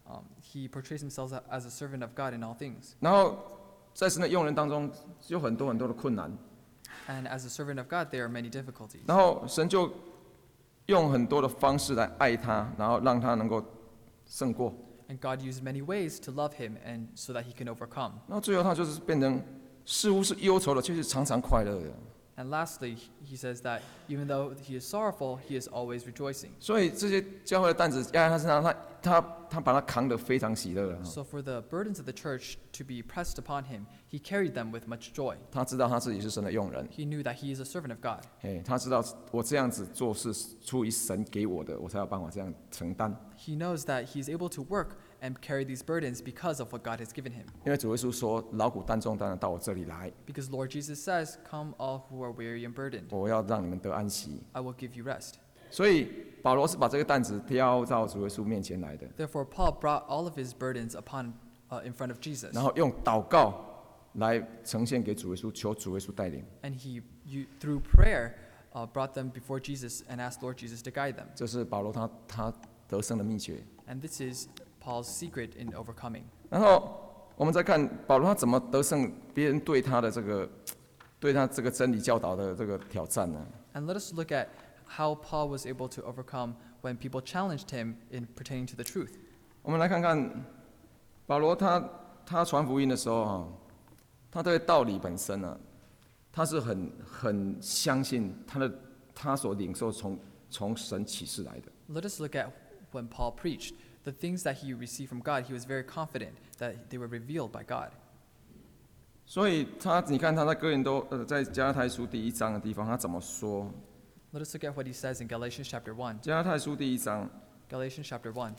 Speaker 2: he portrays himself as a servant of God in all things.
Speaker 1: 然后在神的用人当中，有很多的困难，
Speaker 2: And as a servant of God, there are many difficulties.
Speaker 1: 然后神就用很多的方式来爱他，然后让他能够胜过。
Speaker 2: And God used many ways to love him and so that he can overcome.
Speaker 1: 然后最后他就是变成似乎是忧愁的，却是常常快乐的。
Speaker 2: And lastly, he says that even though he is sorrowful, he is always rejoicing.
Speaker 1: 所以这些教会的担子压在他身上，他把他扛得非常喜乐了。
Speaker 2: So for the burdens of the church to be pressed upon him, he carried them with much joy.
Speaker 1: 他知道他自己是神的用人，
Speaker 2: He knew that he is a servant of God.
Speaker 1: 他知道我这样子做是出于神给我的，我才有办法这样承担。
Speaker 2: He knows that he is able to work and carry these burdens because of what God has given him.
Speaker 1: 因为主耶稣说：“劳苦担重担的到我这里来，
Speaker 2: Because Lord Jesus says, "Come all who are weary and burdened,
Speaker 1: 我要让你们得安息。
Speaker 2: I will give you rest." ”
Speaker 1: 所以保罗是把这个担子挑到主耶稣面前来的，
Speaker 2: Therefore, Paul brought all of his burdens in front of Jesus,
Speaker 1: 然后用祷告来呈现给主耶稣，求主耶稣带领。
Speaker 2: and through prayer, brought them before Jesus and asked Lord Jesus to guide them.
Speaker 1: 这是保罗他得胜的秘诀。
Speaker 2: And this is Paul's secret in overcoming.
Speaker 1: 然后我们再看保罗他怎么得胜别人对他这个真理教导的这个挑战呢？
Speaker 2: And let us look at how Paul was able to overcome when people challenged him in pertaining to the truth.
Speaker 1: 我们来看看保罗他传福音的时候啊，他对道理本身呢，他是很相信他所领受从神启示来的。
Speaker 2: Let us look at when Paul preached. The things that he received from God, he was very confident that they were revealed by God.
Speaker 1: 所以你看他在哥林多在加拉太书第1章的地方，他怎么说？
Speaker 2: Let us look at what he says in Galatians chapter 1.
Speaker 1: 加拉太书第1章
Speaker 2: Galatians chapter 1.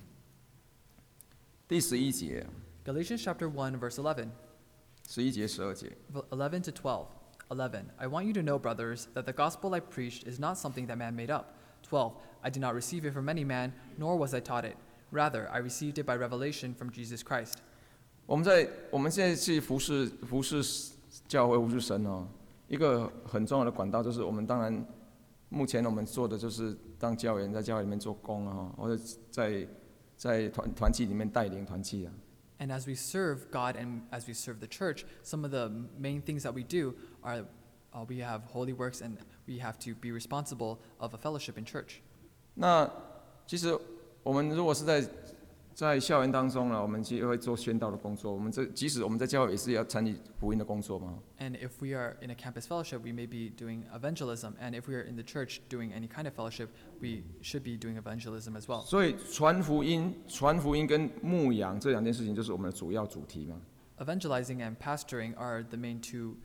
Speaker 1: 第11节、
Speaker 2: Galatians chapter 1, verse 11.
Speaker 1: 11节、12节。
Speaker 2: 11 to 12. 11. I want you to know, brothers, that the gospel I preached is not something that man made up. 12. I did not receive it from any man, nor was I taught it. Rather, I received it by revelation from Jesus Christ.
Speaker 1: 我们现在去服侍教会、服侍神哦，一个很重要的管道就是我们当然目前我们做的就是当教员在教会里面做工啊，或者在团契里面带领团契啊。
Speaker 2: And as we serve God and as we serve the church, some of the main things that we do are we have holy works and we have to be responsible of a fellowship in church.
Speaker 1: 那其实我们如果是在校园当中呢，我们其实会做宣道的工作。即使我们在教会也是要参与福音的工作嘛。
Speaker 2: And if we are in a campus fellowship, we may be doing evangelism. And if we are in the church doing any kind of fellowship, we should be doing evangelism as well.
Speaker 1: 所以传福音跟牧养这2件事情就是我们的主要主题嘛。
Speaker 2: Evangelizing and pastoring are the main two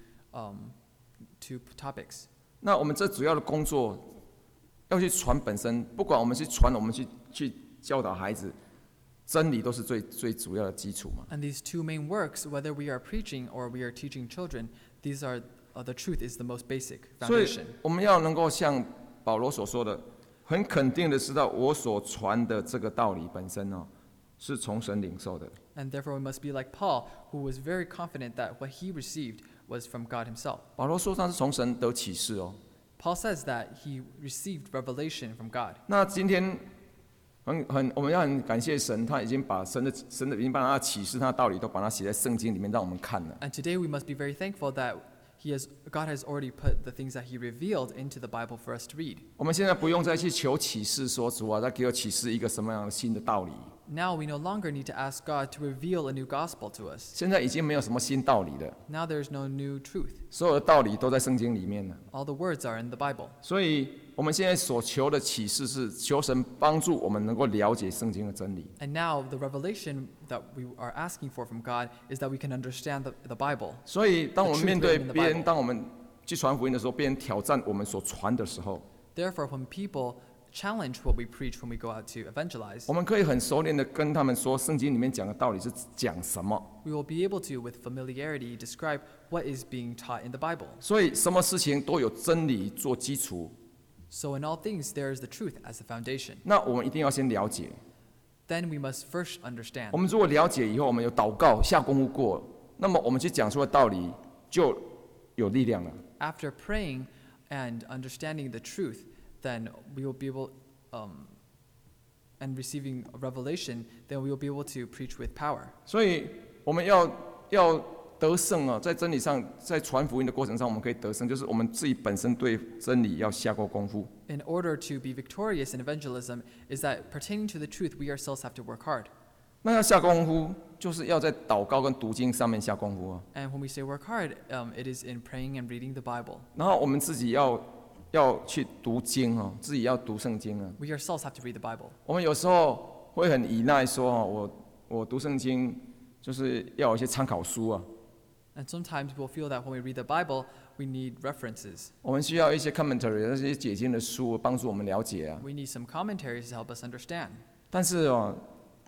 Speaker 2: topics.
Speaker 1: 那我们这主要的工作要去传本身，不管我们去传，我们去教导孩子，真理都是最主要的基础嘛。
Speaker 2: And these two main works, whether we are preaching or we are teaching children, these are the truth is the most basic
Speaker 1: 所以
Speaker 2: foundation.
Speaker 1: 我们要能够像保罗所说的，很肯定的知道我所传的这个道理本身哦，是从神领受的。
Speaker 2: And therefore we must be like Paul, who was very confident that what he received was from God himself.
Speaker 1: 保罗说他是从神得启示哦。
Speaker 2: Paul says that he received revelation from God.
Speaker 1: 那今天我们要很感谢神，他已经把神已经把他的启示、他的道理都把它写在圣经里面，让我们看了。
Speaker 2: And today we must be very thankful that God has already put the things that he revealed into the Bible for us to read.
Speaker 1: 我们现在不用再去求启示，说主啊，再给我启示一个什么样的新的道理。
Speaker 2: Now we no longer need to ask God to reveal a new gospel to us.
Speaker 1: 现在已经没有什么新道理了，
Speaker 2: Now there is no new truth.
Speaker 1: 所有的道理都在圣经里面了。
Speaker 2: All the words are in the Bible.
Speaker 1: 所以我们现在所求的启示是求神帮助我们能够了解圣经的真理。
Speaker 2: And now the revelation that we are asking for from God is that we can understand the Bible.
Speaker 1: 所以当我们
Speaker 2: The truth
Speaker 1: 面对
Speaker 2: written in the
Speaker 1: 别人，
Speaker 2: Bible.
Speaker 1: 当我们去传福音的时候，别人挑战我们所传的时候，
Speaker 2: Therefore, when people challenge what we preach when we go out to evangelize,
Speaker 1: 我们可以很熟练的跟他们说，圣经里面讲的道理是讲什么。
Speaker 2: we will be able to, with familiarity, describe what is being taught in the Bible.
Speaker 1: 所以什么事情都有真理做基础，
Speaker 2: So in all things, there is the truth as the foundation.
Speaker 1: 那我们一定要先了解。
Speaker 2: Then we must first understand.
Speaker 1: 我们如果了解以后，我们有祷告下功夫过，那么我们去讲出的道理就有力量了。
Speaker 2: After praying and understanding the truth, then we will be able, and receiving revelation, then we will be able to preach with power.
Speaker 1: 所以我们要得胜啊，在真理上，在传福音的过程上，我们可以得胜，就是我们自己本身对真理要下过功夫。
Speaker 2: In order to be victorious in evangelism, is that pertaining to the truth, we ourselves have to work hard.
Speaker 1: 那要下功夫，就是要在祷告跟读经上面下功夫啊。
Speaker 2: And when we say work hard, it is in praying and reading the Bible.
Speaker 1: 然后我们自己要去读经哦，自己要读圣经啊。
Speaker 2: We ourselves have to read the Bible.
Speaker 1: 我们有时候会很依赖说哦，我读圣经就是要有一些参考书啊，
Speaker 2: And sometimes we'll feel that when we read the Bible, we need references.
Speaker 1: 我们需要一些 commentary 那些解经的书帮助我们了解啊。
Speaker 2: We need some commentaries to help us understand.
Speaker 1: 但是哦，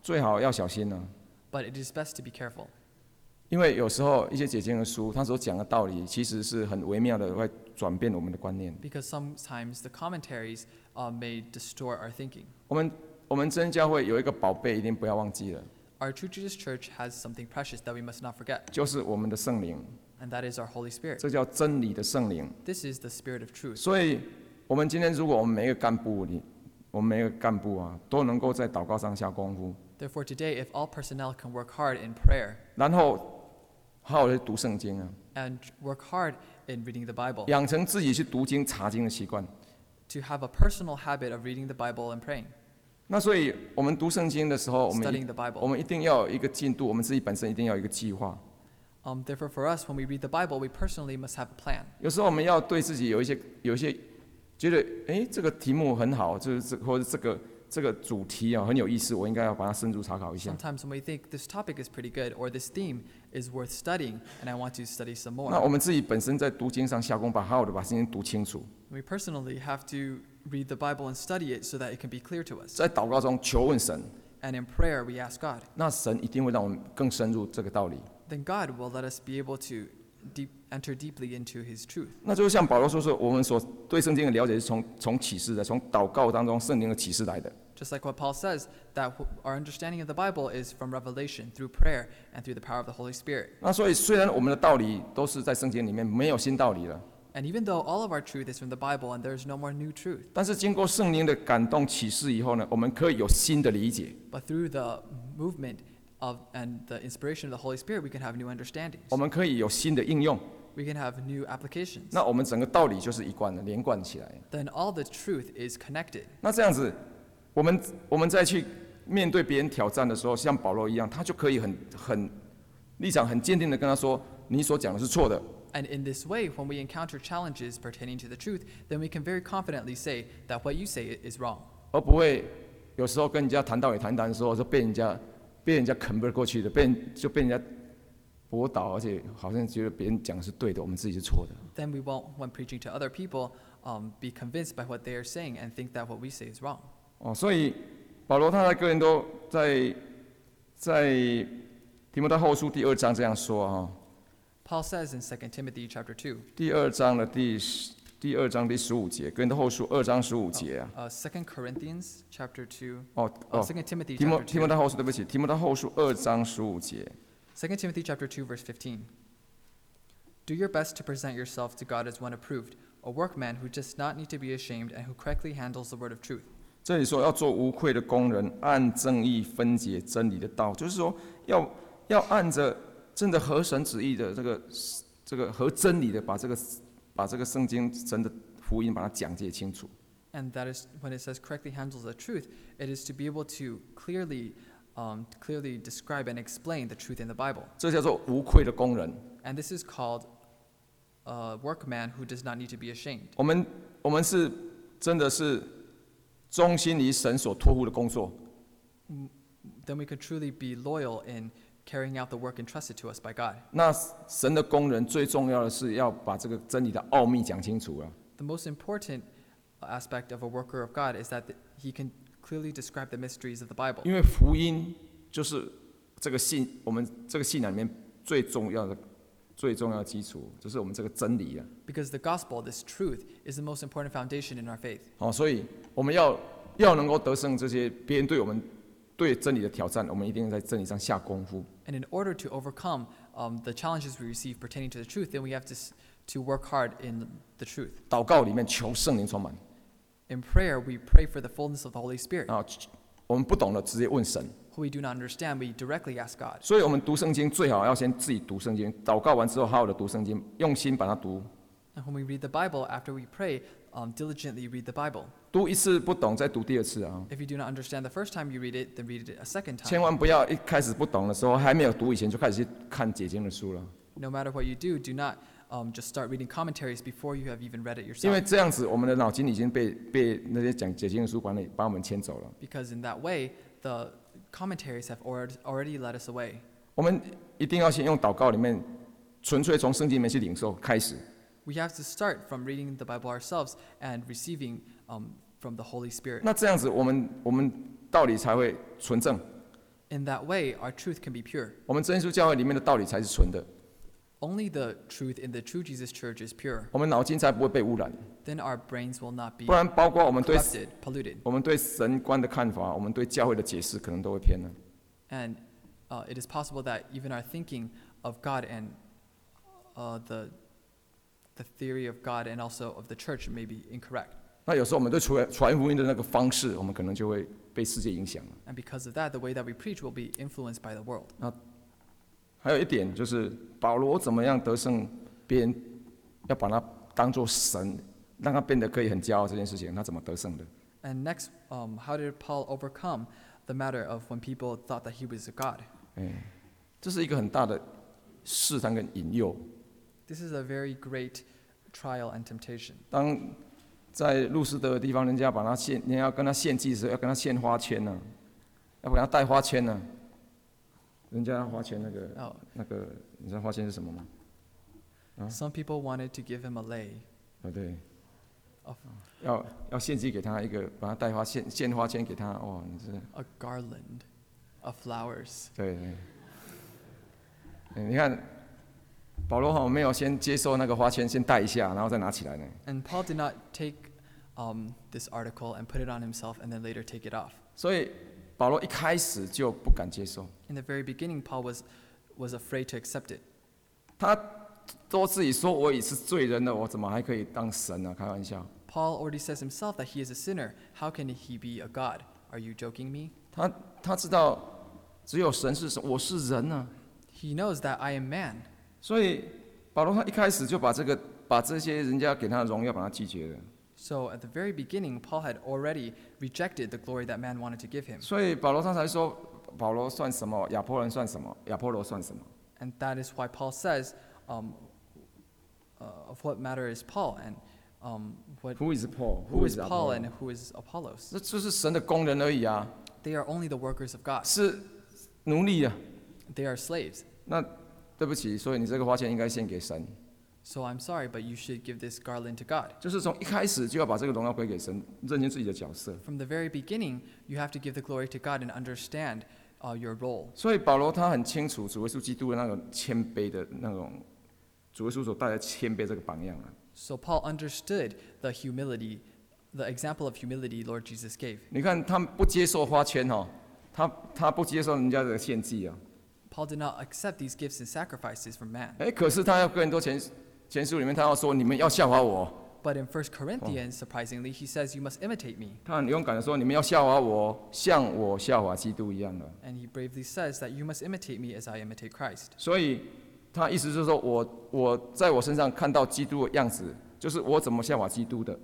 Speaker 1: 最好要小心了。
Speaker 2: but it is best to be careful.
Speaker 1: 因为有时候一些解经的书，它所讲的道理，其实是很微妙的，会转变我们的观念。
Speaker 2: Because sometimes the commentaries may distort our thinking.
Speaker 1: 我们真教会有一个宝贝，一定不要忘记了，
Speaker 2: Our True Jesus Church has something precious that we must not forget,
Speaker 1: 就是我们的圣灵，
Speaker 2: and that is our Holy Spirit.
Speaker 1: 这叫真理的圣灵。
Speaker 2: This is the Spirit of truth.
Speaker 1: 所以，我们今天如果我们每一个干部啊，都能够在祷告上下功夫，
Speaker 2: Therefore, today, if all personnel can work hard in prayer
Speaker 1: 然后好好的读圣经啊，
Speaker 2: and work hard in reading the Bible,
Speaker 1: 养成自己去读经查经的习惯。
Speaker 2: to have a personal habit of reading the Bible and praying,
Speaker 1: 那所以我们读圣经的时候，我
Speaker 2: studying the
Speaker 1: 们
Speaker 2: Bible.
Speaker 1: 一定要有一个进度，我们自己本身一定要有一个计划。
Speaker 2: Therefore, for us, when we read the Bible, we personally must have a plan.
Speaker 1: 有时候我们要对自己有一些觉得，这个题目很好，或者这个主题啊很有意思，我应该要把它深入查考一下。
Speaker 2: Sometimes when we think this topic is pretty good or this theme is worth studying and I want to study some
Speaker 1: 那
Speaker 2: more,
Speaker 1: 我们自己本身在读经上下功，好好的把圣经读清楚，
Speaker 2: we personally have to read the Bible and study it so that it can be clear to us.
Speaker 1: 在祷告中求问神，
Speaker 2: And in prayer, we ask God.
Speaker 1: 那神一定会让我们更深入这个道理。
Speaker 2: Then God will let us be able to enter deeply into His truth.
Speaker 1: 那就像保罗说，我们所对圣经的了解是从启示的，从祷告当中圣经的启示来的。
Speaker 2: Just like what Paul says, that our understanding of the Bible is from revelation, through prayer, and through the power of the Holy Spirit.
Speaker 1: 那所以虽然我们的道理都是在圣经里面，没有新道理了，
Speaker 2: And even though all of our truth is from the Bible and there is no more new truth,
Speaker 1: 但是经过圣灵的感动启示以后呢，我们可以有新的理解，
Speaker 2: but through the movement of and the inspiration of the Holy Spirit, we can have new understandings.
Speaker 1: 我们可以有新的应用。
Speaker 2: We can have new applications.
Speaker 1: 那我们整个道理就是一贯的连贯起来。
Speaker 2: Then all the truth is connected.
Speaker 1: 那这样子，我们再去面对别人挑战的时候，像保罗一样，他就可以很立场很坚定的跟他说：“你所讲的是错的。”
Speaker 2: And in this way, when we encounter challenges pertaining to the truth, then we can very confidently say that what you say is wrong.
Speaker 1: 而不会有时候跟人家谈道理谈的时候，就被人家啃不过去的，被人家驳倒，而且好像觉得别人讲的是对的，我们自己是错的。
Speaker 2: Then we won't, when preaching to other people, be convinced by what they are saying and think that what we say is wrong.
Speaker 1: 所以保罗他在哥林多在提摩太后书第2章这样说啊。
Speaker 2: Paul says in 2 Timothy chapter 2,
Speaker 1: 第2章的第15节，哥林多后书2章15节啊。
Speaker 2: 2 Corinthians chapter 2,
Speaker 1: 提
Speaker 2: 2 Timothy
Speaker 1: 摩
Speaker 2: chapter 2,
Speaker 1: 太后书，对不起，提摩太后书2章15节。
Speaker 2: 2 Timothy chapter 2 verse 15. Do your best to present yourself to God as one approved, a workman who does not need to be ashamed and who correctly handles the word of truth.
Speaker 1: 这里说要做无愧的工人，按正义分解真理的道，就是说要按着真的合神旨意的这个合真理的，把这个圣经神的福音把它讲解清楚。
Speaker 2: And that is when it says correctly handles the truth, it is to be able to clearly describe and explain the truth in the Bible.
Speaker 1: 这叫做无愧的工人。
Speaker 2: And this is called a workman who does not need to be ashamed.
Speaker 1: 我们是真的是忠心于神所托付的工作。
Speaker 2: Then we could truly be loyal in carrying out the work entrusted to us by God.
Speaker 1: 那神的工人最重要的是要把这个真理的奥秘讲清楚啊。
Speaker 2: The most important aspect of a worker of God is that he can clearly describe the mysteries of the Bible.
Speaker 1: 因为福音就是我们这个信仰里面最重要的基础，就是我们这个真理啊。
Speaker 2: Because the gospel, this truth, is the most important foundation in our faith.
Speaker 1: 所以我们要能够得胜这些别人对真理的挑战，我们一定在真理上下功夫。
Speaker 2: And in order to overcome the challenges we receive pertaining to the truth, then we have to work hard in the truth.
Speaker 1: 祷告里面求圣灵充满
Speaker 2: In prayer, we pray for the fullness of the Holy Spirit.
Speaker 1: 啊，我们不懂的直接问神。
Speaker 2: Who we do not understand, we directly ask God.
Speaker 1: 所以我们读圣经最好要先自己读圣经，祷告完之后好好的读圣经，用心把它读。
Speaker 2: And when we read the Bible, after we pray, diligently read the Bible.
Speaker 1: 读一次不懂，再读第2次啊！
Speaker 2: If you do not understand the first time you read it, then read it a second
Speaker 1: 千
Speaker 2: time.
Speaker 1: 万不要一开始不懂的时候，还没有读以前就开始去看解经的书了，
Speaker 2: No matter what you do, do not just start reading commentaries before you have even read it
Speaker 1: 因为
Speaker 2: yourself.
Speaker 1: 这样子我们的脑筋已经被那些讲解经的书把我们牵走了。
Speaker 2: Because in that way, the commentaries have already led us away.
Speaker 1: 我们一定要先用祷告里面，纯粹从圣经里面去领受开始。
Speaker 2: We have to start from reading the Bible ourselves and receiving from the Holy Spirit.
Speaker 1: 那这样子我们道理才会纯正，
Speaker 2: In that way, our truth can be pure.
Speaker 1: 我们真耶稣教会里面的道理才是纯的，
Speaker 2: Only the truth in the true Jesus Church is pure.
Speaker 1: 我们脑筋才不会被污染。
Speaker 2: Then our brains will not be
Speaker 1: 不然，包括我们对
Speaker 2: polluted.
Speaker 1: 我们对神观的看法，我们对教会的解释，可能都会偏了。
Speaker 2: And it is possible that even our thinking of God and the theory of God and also of the church may be incorrect.
Speaker 1: 那有时候我们对传福音的那个方式，我们可能就会被世界影响了。
Speaker 2: And because of that, the way that we preach will be influenced by the world.
Speaker 1: 还有一点就是，保罗怎么样得胜别人，要把他当作神，让他变得可以很骄傲这件事情，他怎么得胜的？
Speaker 2: And next, how did Paul overcome the matter of when people thought that he was a god?
Speaker 1: 这是一个很大的试探跟引诱。
Speaker 2: This is a very great trial and temptation.
Speaker 1: 当在路斯德的地方，人家要跟他献祭的时候，要跟他献花圈呢、要给他戴花圈呢、人家花圈那个，你知道花圈是什么吗？
Speaker 2: Some people wanted to give him a lei.
Speaker 1: 对，
Speaker 2: Of
Speaker 1: 要献祭给他一个，把他戴献花圈给他，哦，你是
Speaker 2: a garland of flowers.
Speaker 1: 对。你看，保罗好像没有先接受那个花圈，先戴一下，然后再拿起来呢。
Speaker 2: And Paul did not take this article and put it on himself and then later take it off.
Speaker 1: 所以保罗一开始就不敢接受，
Speaker 2: In the very beginning, Paul was afraid to accept it.
Speaker 1: 他都自己说我已是罪人了，我怎么还可以当神呢？开玩笑。
Speaker 2: Paul already says himself that he is a sinner. How can he be a god? Are you joking me?
Speaker 1: 他知道只有神是神，我是人啊。
Speaker 2: He knows that I am man.
Speaker 1: 所以保罗他一开始就把这些人家给他的荣耀，把他拒绝了。
Speaker 2: So at the very beginning, Paul had already rejected the glory that man wanted to give him.
Speaker 1: 所以保罗他才说，保罗算什么？亚波人算什么？亚波罗算什么？
Speaker 2: And that is why Paul says, of what matter is Paul and
Speaker 1: Who is Paul?
Speaker 2: who is Paul and who is Apollos?
Speaker 1: 这就是神的工人而已啊，
Speaker 2: They are only the workers of God.
Speaker 1: 是奴隶啊。
Speaker 2: They are slaves.
Speaker 1: 那对不起，所以你这个花钱应该献给神，
Speaker 2: So I'm sorry, but you should give this garland to God.
Speaker 1: 就是从一开始就要把这个荣耀归给神，认清自己的角色。
Speaker 2: From the very beginning, you have to give the glory to God and understand your role.
Speaker 1: 所以保罗他很清楚主耶稣基督的那种谦卑的那种，主耶稣所带来谦卑这个榜样啊。
Speaker 2: So Paul understood the humility, the example of humility Lord Jesus gave.
Speaker 1: 你看他不接受花圈哦，他不接受人家的献祭啊。
Speaker 2: Paul did not accept these gifts and sacrifices from man.
Speaker 1: 可是他要哥林多前书里面，他要说你们要效法我。
Speaker 2: But in 1 Corinthians, surprisingly, he says, you must imitate me.
Speaker 1: 他很勇敢的说，你们要效法我，像我效法基督一样的。
Speaker 2: And he bravely says that you must imitate me as I imitate Christ.
Speaker 1: 所以他意思就是说我在我身上看到基督的样子，就是我怎么效法基督的。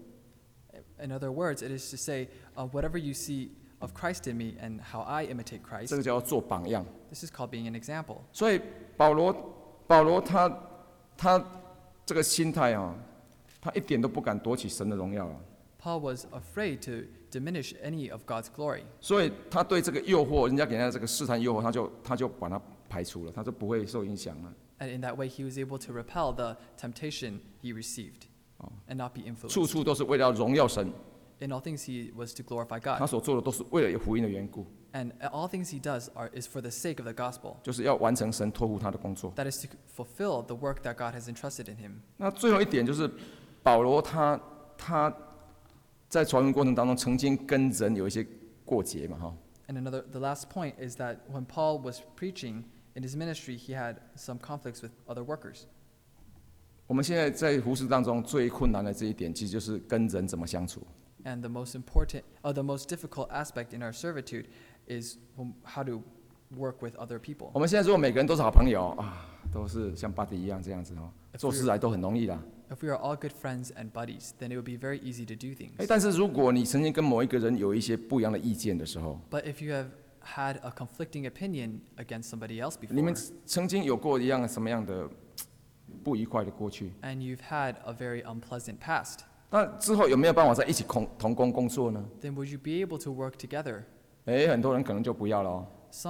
Speaker 2: In other words, it is to say, whatever you see of Christ in me and how I imitate
Speaker 1: 这
Speaker 2: Christ,
Speaker 1: 个叫做榜样。
Speaker 2: this is called being an example.
Speaker 1: 所以保罗他这个心态啊，他一点都不敢夺取神的荣耀啊。
Speaker 2: Paul was afraid to diminish any of God's glory.
Speaker 1: 所以他对这个诱惑，人家给他的这个试探诱惑，他就把它排除了，他就不会受影响了。
Speaker 2: And in that way, he was able to repel the temptation he received and not be
Speaker 1: 处
Speaker 2: influenced.
Speaker 1: 处都是为了荣耀神，
Speaker 2: In all things, he was to glorify
Speaker 1: 他
Speaker 2: God.
Speaker 1: 所做的都是为了福音的缘故，
Speaker 2: And all things he does is for the sake of the gospel.
Speaker 1: 就是要完成神托付他的工作。
Speaker 2: That is to fulfill the work that God has entrusted in him.
Speaker 1: 那最后一点就是保罗他在传福音过程当中，曾经跟人有一些过节嘛，哈。
Speaker 2: And the last point is that when Paul was preaching in his ministry, he had some conflicts with other workers.
Speaker 1: 我们现在在服事当中最困难的这一点，其实就是跟人怎么相处。
Speaker 2: And the most important, the most difficult aspect in our servitude is how to work with other people.
Speaker 1: 我们现在如果每个人都是好朋友啊，都是像 buddy 一样这样子哦，做事来都很容易啦。
Speaker 2: If we are all good friends and buddies, then it would be very easy to do things.
Speaker 1: 但是如果你曾经跟某一个人有一些不一样的意见的时候，
Speaker 2: But if you have had a conflicting opinion against somebody else
Speaker 1: 你们
Speaker 2: before,
Speaker 1: 曾经有过一样什么样的不愉快的过去，
Speaker 2: and you've had a very unpleasant past,
Speaker 1: 那之后有没有办法在一起同工工作呢？
Speaker 2: then would you be able to work together?
Speaker 1: 很多人可能就不要了哦。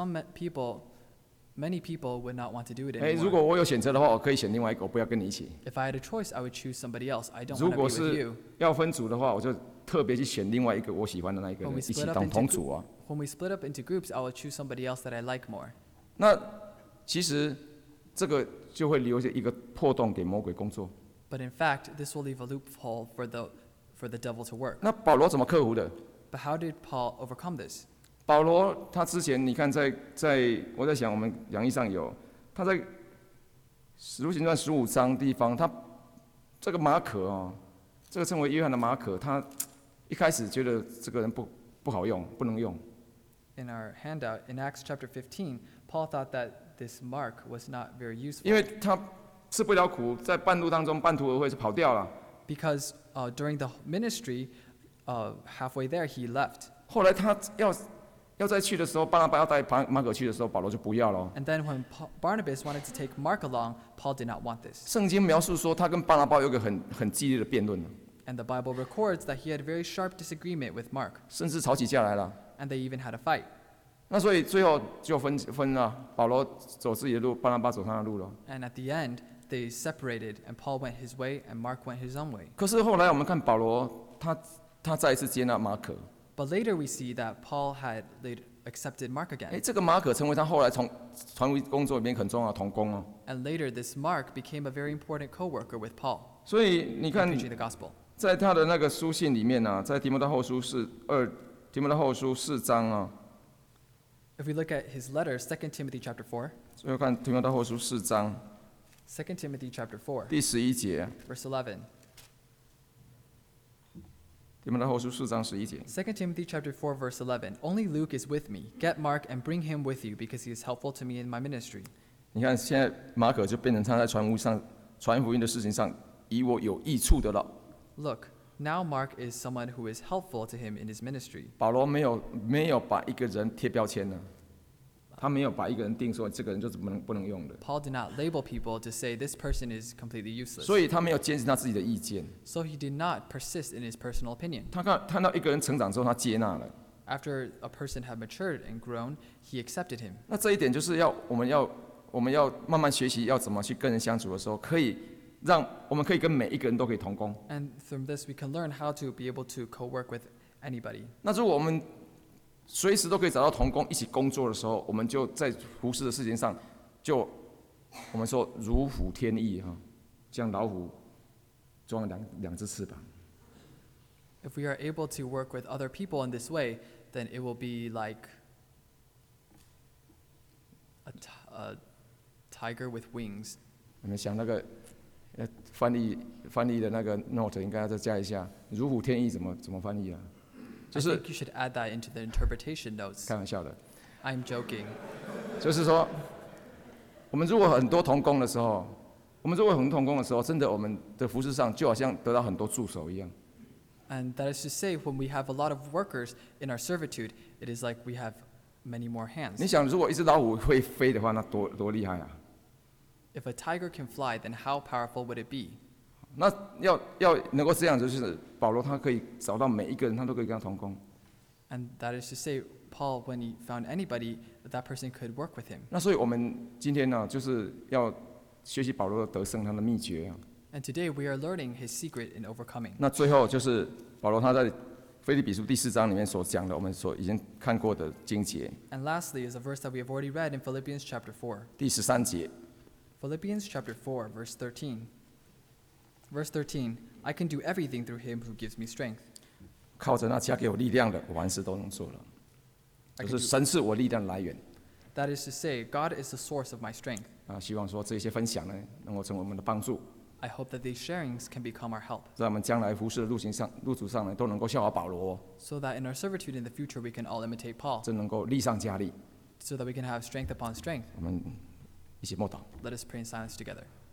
Speaker 2: Many people would not want to do it
Speaker 1: 如
Speaker 2: anymore.
Speaker 1: 果我有选择的话，我可以选另外一个，我不要跟你一起。
Speaker 2: If I had a choice, I would choose somebody else. I don't
Speaker 1: 如
Speaker 2: want to
Speaker 1: 果
Speaker 2: be with
Speaker 1: 是
Speaker 2: you.
Speaker 1: 要分组的话，我就特别去选另外一个我喜欢的那一个
Speaker 2: When
Speaker 1: 人
Speaker 2: we
Speaker 1: 一起
Speaker 2: split up
Speaker 1: 当
Speaker 2: into
Speaker 1: 同组啊。
Speaker 2: when we split up into groups, I will choose somebody else that I like more.
Speaker 1: 那其实这个就会留下一个破洞给魔鬼工作。
Speaker 2: But in fact, this will leave a loophole for the devil to work.
Speaker 1: 那保罗怎么克服的？
Speaker 2: But how did Paul overcome this?
Speaker 1: 保罗他之前你看在我在想我们讲义上有他在使徒行传15章地方，他这个马可哦，这个称为约翰的马可，他一开始觉得这个人不好用，不能用。
Speaker 2: In our handout, in Acts chapter 15, Paul thought that this Mark was not very useful
Speaker 1: 因为他吃不了苦，在半路当中半途而废就跑掉了。
Speaker 2: because during the ministry, halfway there, he left.
Speaker 1: 后来他要再去的时候，巴拿巴要带马可去的时候，保罗就不要了。
Speaker 2: And then when Barnabas wanted to take Mark along, Paul did not want this.
Speaker 1: 圣经描述说，他跟巴拿巴有一个很激烈的辩论，
Speaker 2: And the Bible records that he had very sharp disagreement with Mark,
Speaker 1: 甚至吵起架来了。
Speaker 2: and they even had a fight.
Speaker 1: 那所以最后就分了，保罗走自己的路，巴拿巴走他的路了。
Speaker 2: And at the end, they separated, and Paul went his way, and Mark went his own way.
Speaker 1: 可是后来我们看保罗，他再一次接纳马可，
Speaker 2: But later we see that Paul had accepted Mark
Speaker 1: 哎，
Speaker 2: again.
Speaker 1: 这个马可成为他后来从传福音工作里面很重要的同工哦。
Speaker 2: And later, this Mark became a very important co-worker with Paul
Speaker 1: 所以你
Speaker 2: in
Speaker 1: 看，
Speaker 2: preaching the gospel.
Speaker 1: 在他的那个书信里面呢、在提摩太后书4章啊，
Speaker 2: If we look at his letter, 2 Timothy chapter 4,
Speaker 1: 最后看提摩太后书4章
Speaker 2: 2 Timothy chapter 4,
Speaker 1: 第11节，
Speaker 2: verse 11.
Speaker 1: 提摩太后书4章11节。
Speaker 2: 2 Timothy chapter 4, verse 11. Only Luke is with me. Get Mark and bring him with you, because he is helpful to me in my ministry.
Speaker 1: 你看，现在马可就变成他在传福音的事情上，以我有益处的了。
Speaker 2: Look, now Mark is someone who is helpful to him in his ministry.
Speaker 1: 保罗没有把一个人贴标签呢，他没有把一个人定说这个人就是不能用的，
Speaker 2: Paul did not label people to say this person is completely useless.
Speaker 1: 所以他没有坚持他自己的意见。
Speaker 2: So he did not persist in his personal opinion.
Speaker 1: 他看到一个人成长之后，他接纳了。
Speaker 2: After a person had matured and grown, he accepted him.
Speaker 1: 那这一点就是我们要慢慢学习，要怎么去跟人相处的时候，我们可以跟每一个人都可以同工。
Speaker 2: And from this, we can learn how to be able to co-work with anybody.
Speaker 1: 那如果我们随时都可以找到同工一起工作的时候，我们就在服事的事情上，我们说如虎添翼哈，像老虎装两只翅膀。
Speaker 2: If we are able to work with other people in this way, then it will be like a tiger with wings.
Speaker 1: 你们想那个翻译的那个 note 应该要再加一下，如虎添翼怎么翻译啊？
Speaker 2: I
Speaker 1: 就是
Speaker 2: think you should add that into the interpretation notes.
Speaker 1: 开玩笑的，
Speaker 2: I'm joking.
Speaker 1: 就是说，我们如果很多同工的时候，真的我们的服事上就好像得到很多助手一样。
Speaker 2: And that is to say, when we have a lot of workers in our servitude, it is like we have many more
Speaker 1: 你
Speaker 2: hands.
Speaker 1: 想，如果一只老虎会飞的话，那多厉害啊！
Speaker 2: If a tiger can fly, then how powerful would it be?
Speaker 1: 那要能够这样，就是保罗他可以找到每一个人，他都可以跟他同工。
Speaker 2: And that is to say, Paul, when he found anybody, that person could work with him.
Speaker 1: 那所以我们今天呢，就是要学习保罗的得胜他的秘诀啊。
Speaker 2: And today we are learning his secret in overcoming.
Speaker 1: 那最后就是保罗他在腓立比书第4章里面所讲的，我们所已经看过的经节，
Speaker 2: And lastly is a verse that we have already read in Philippians chapter 4.
Speaker 1: 第13节，
Speaker 2: Philippians chapter 4, verse 13. Verse 13, I can do everything through him who gives me strength.
Speaker 1: 靠着那加给我力量的，我凡事都能做了。
Speaker 2: I
Speaker 1: 就
Speaker 2: can
Speaker 1: 是
Speaker 2: do,
Speaker 1: 神是我力量的来源
Speaker 2: that is to say, God is the source of my strength.
Speaker 1: 啊！希望说这些分享呢，能够成为我们的帮助，
Speaker 2: I hope that these sharings can become our help,
Speaker 1: 在我们将来服事的路途上呢，都能够效法保罗，
Speaker 2: so that in our servitude in the future we can all imitate Paul,
Speaker 1: 真能够力上加力。
Speaker 2: so that we can have strength upon strength.
Speaker 1: 我们一起默祷。
Speaker 2: Let us pray in silence together.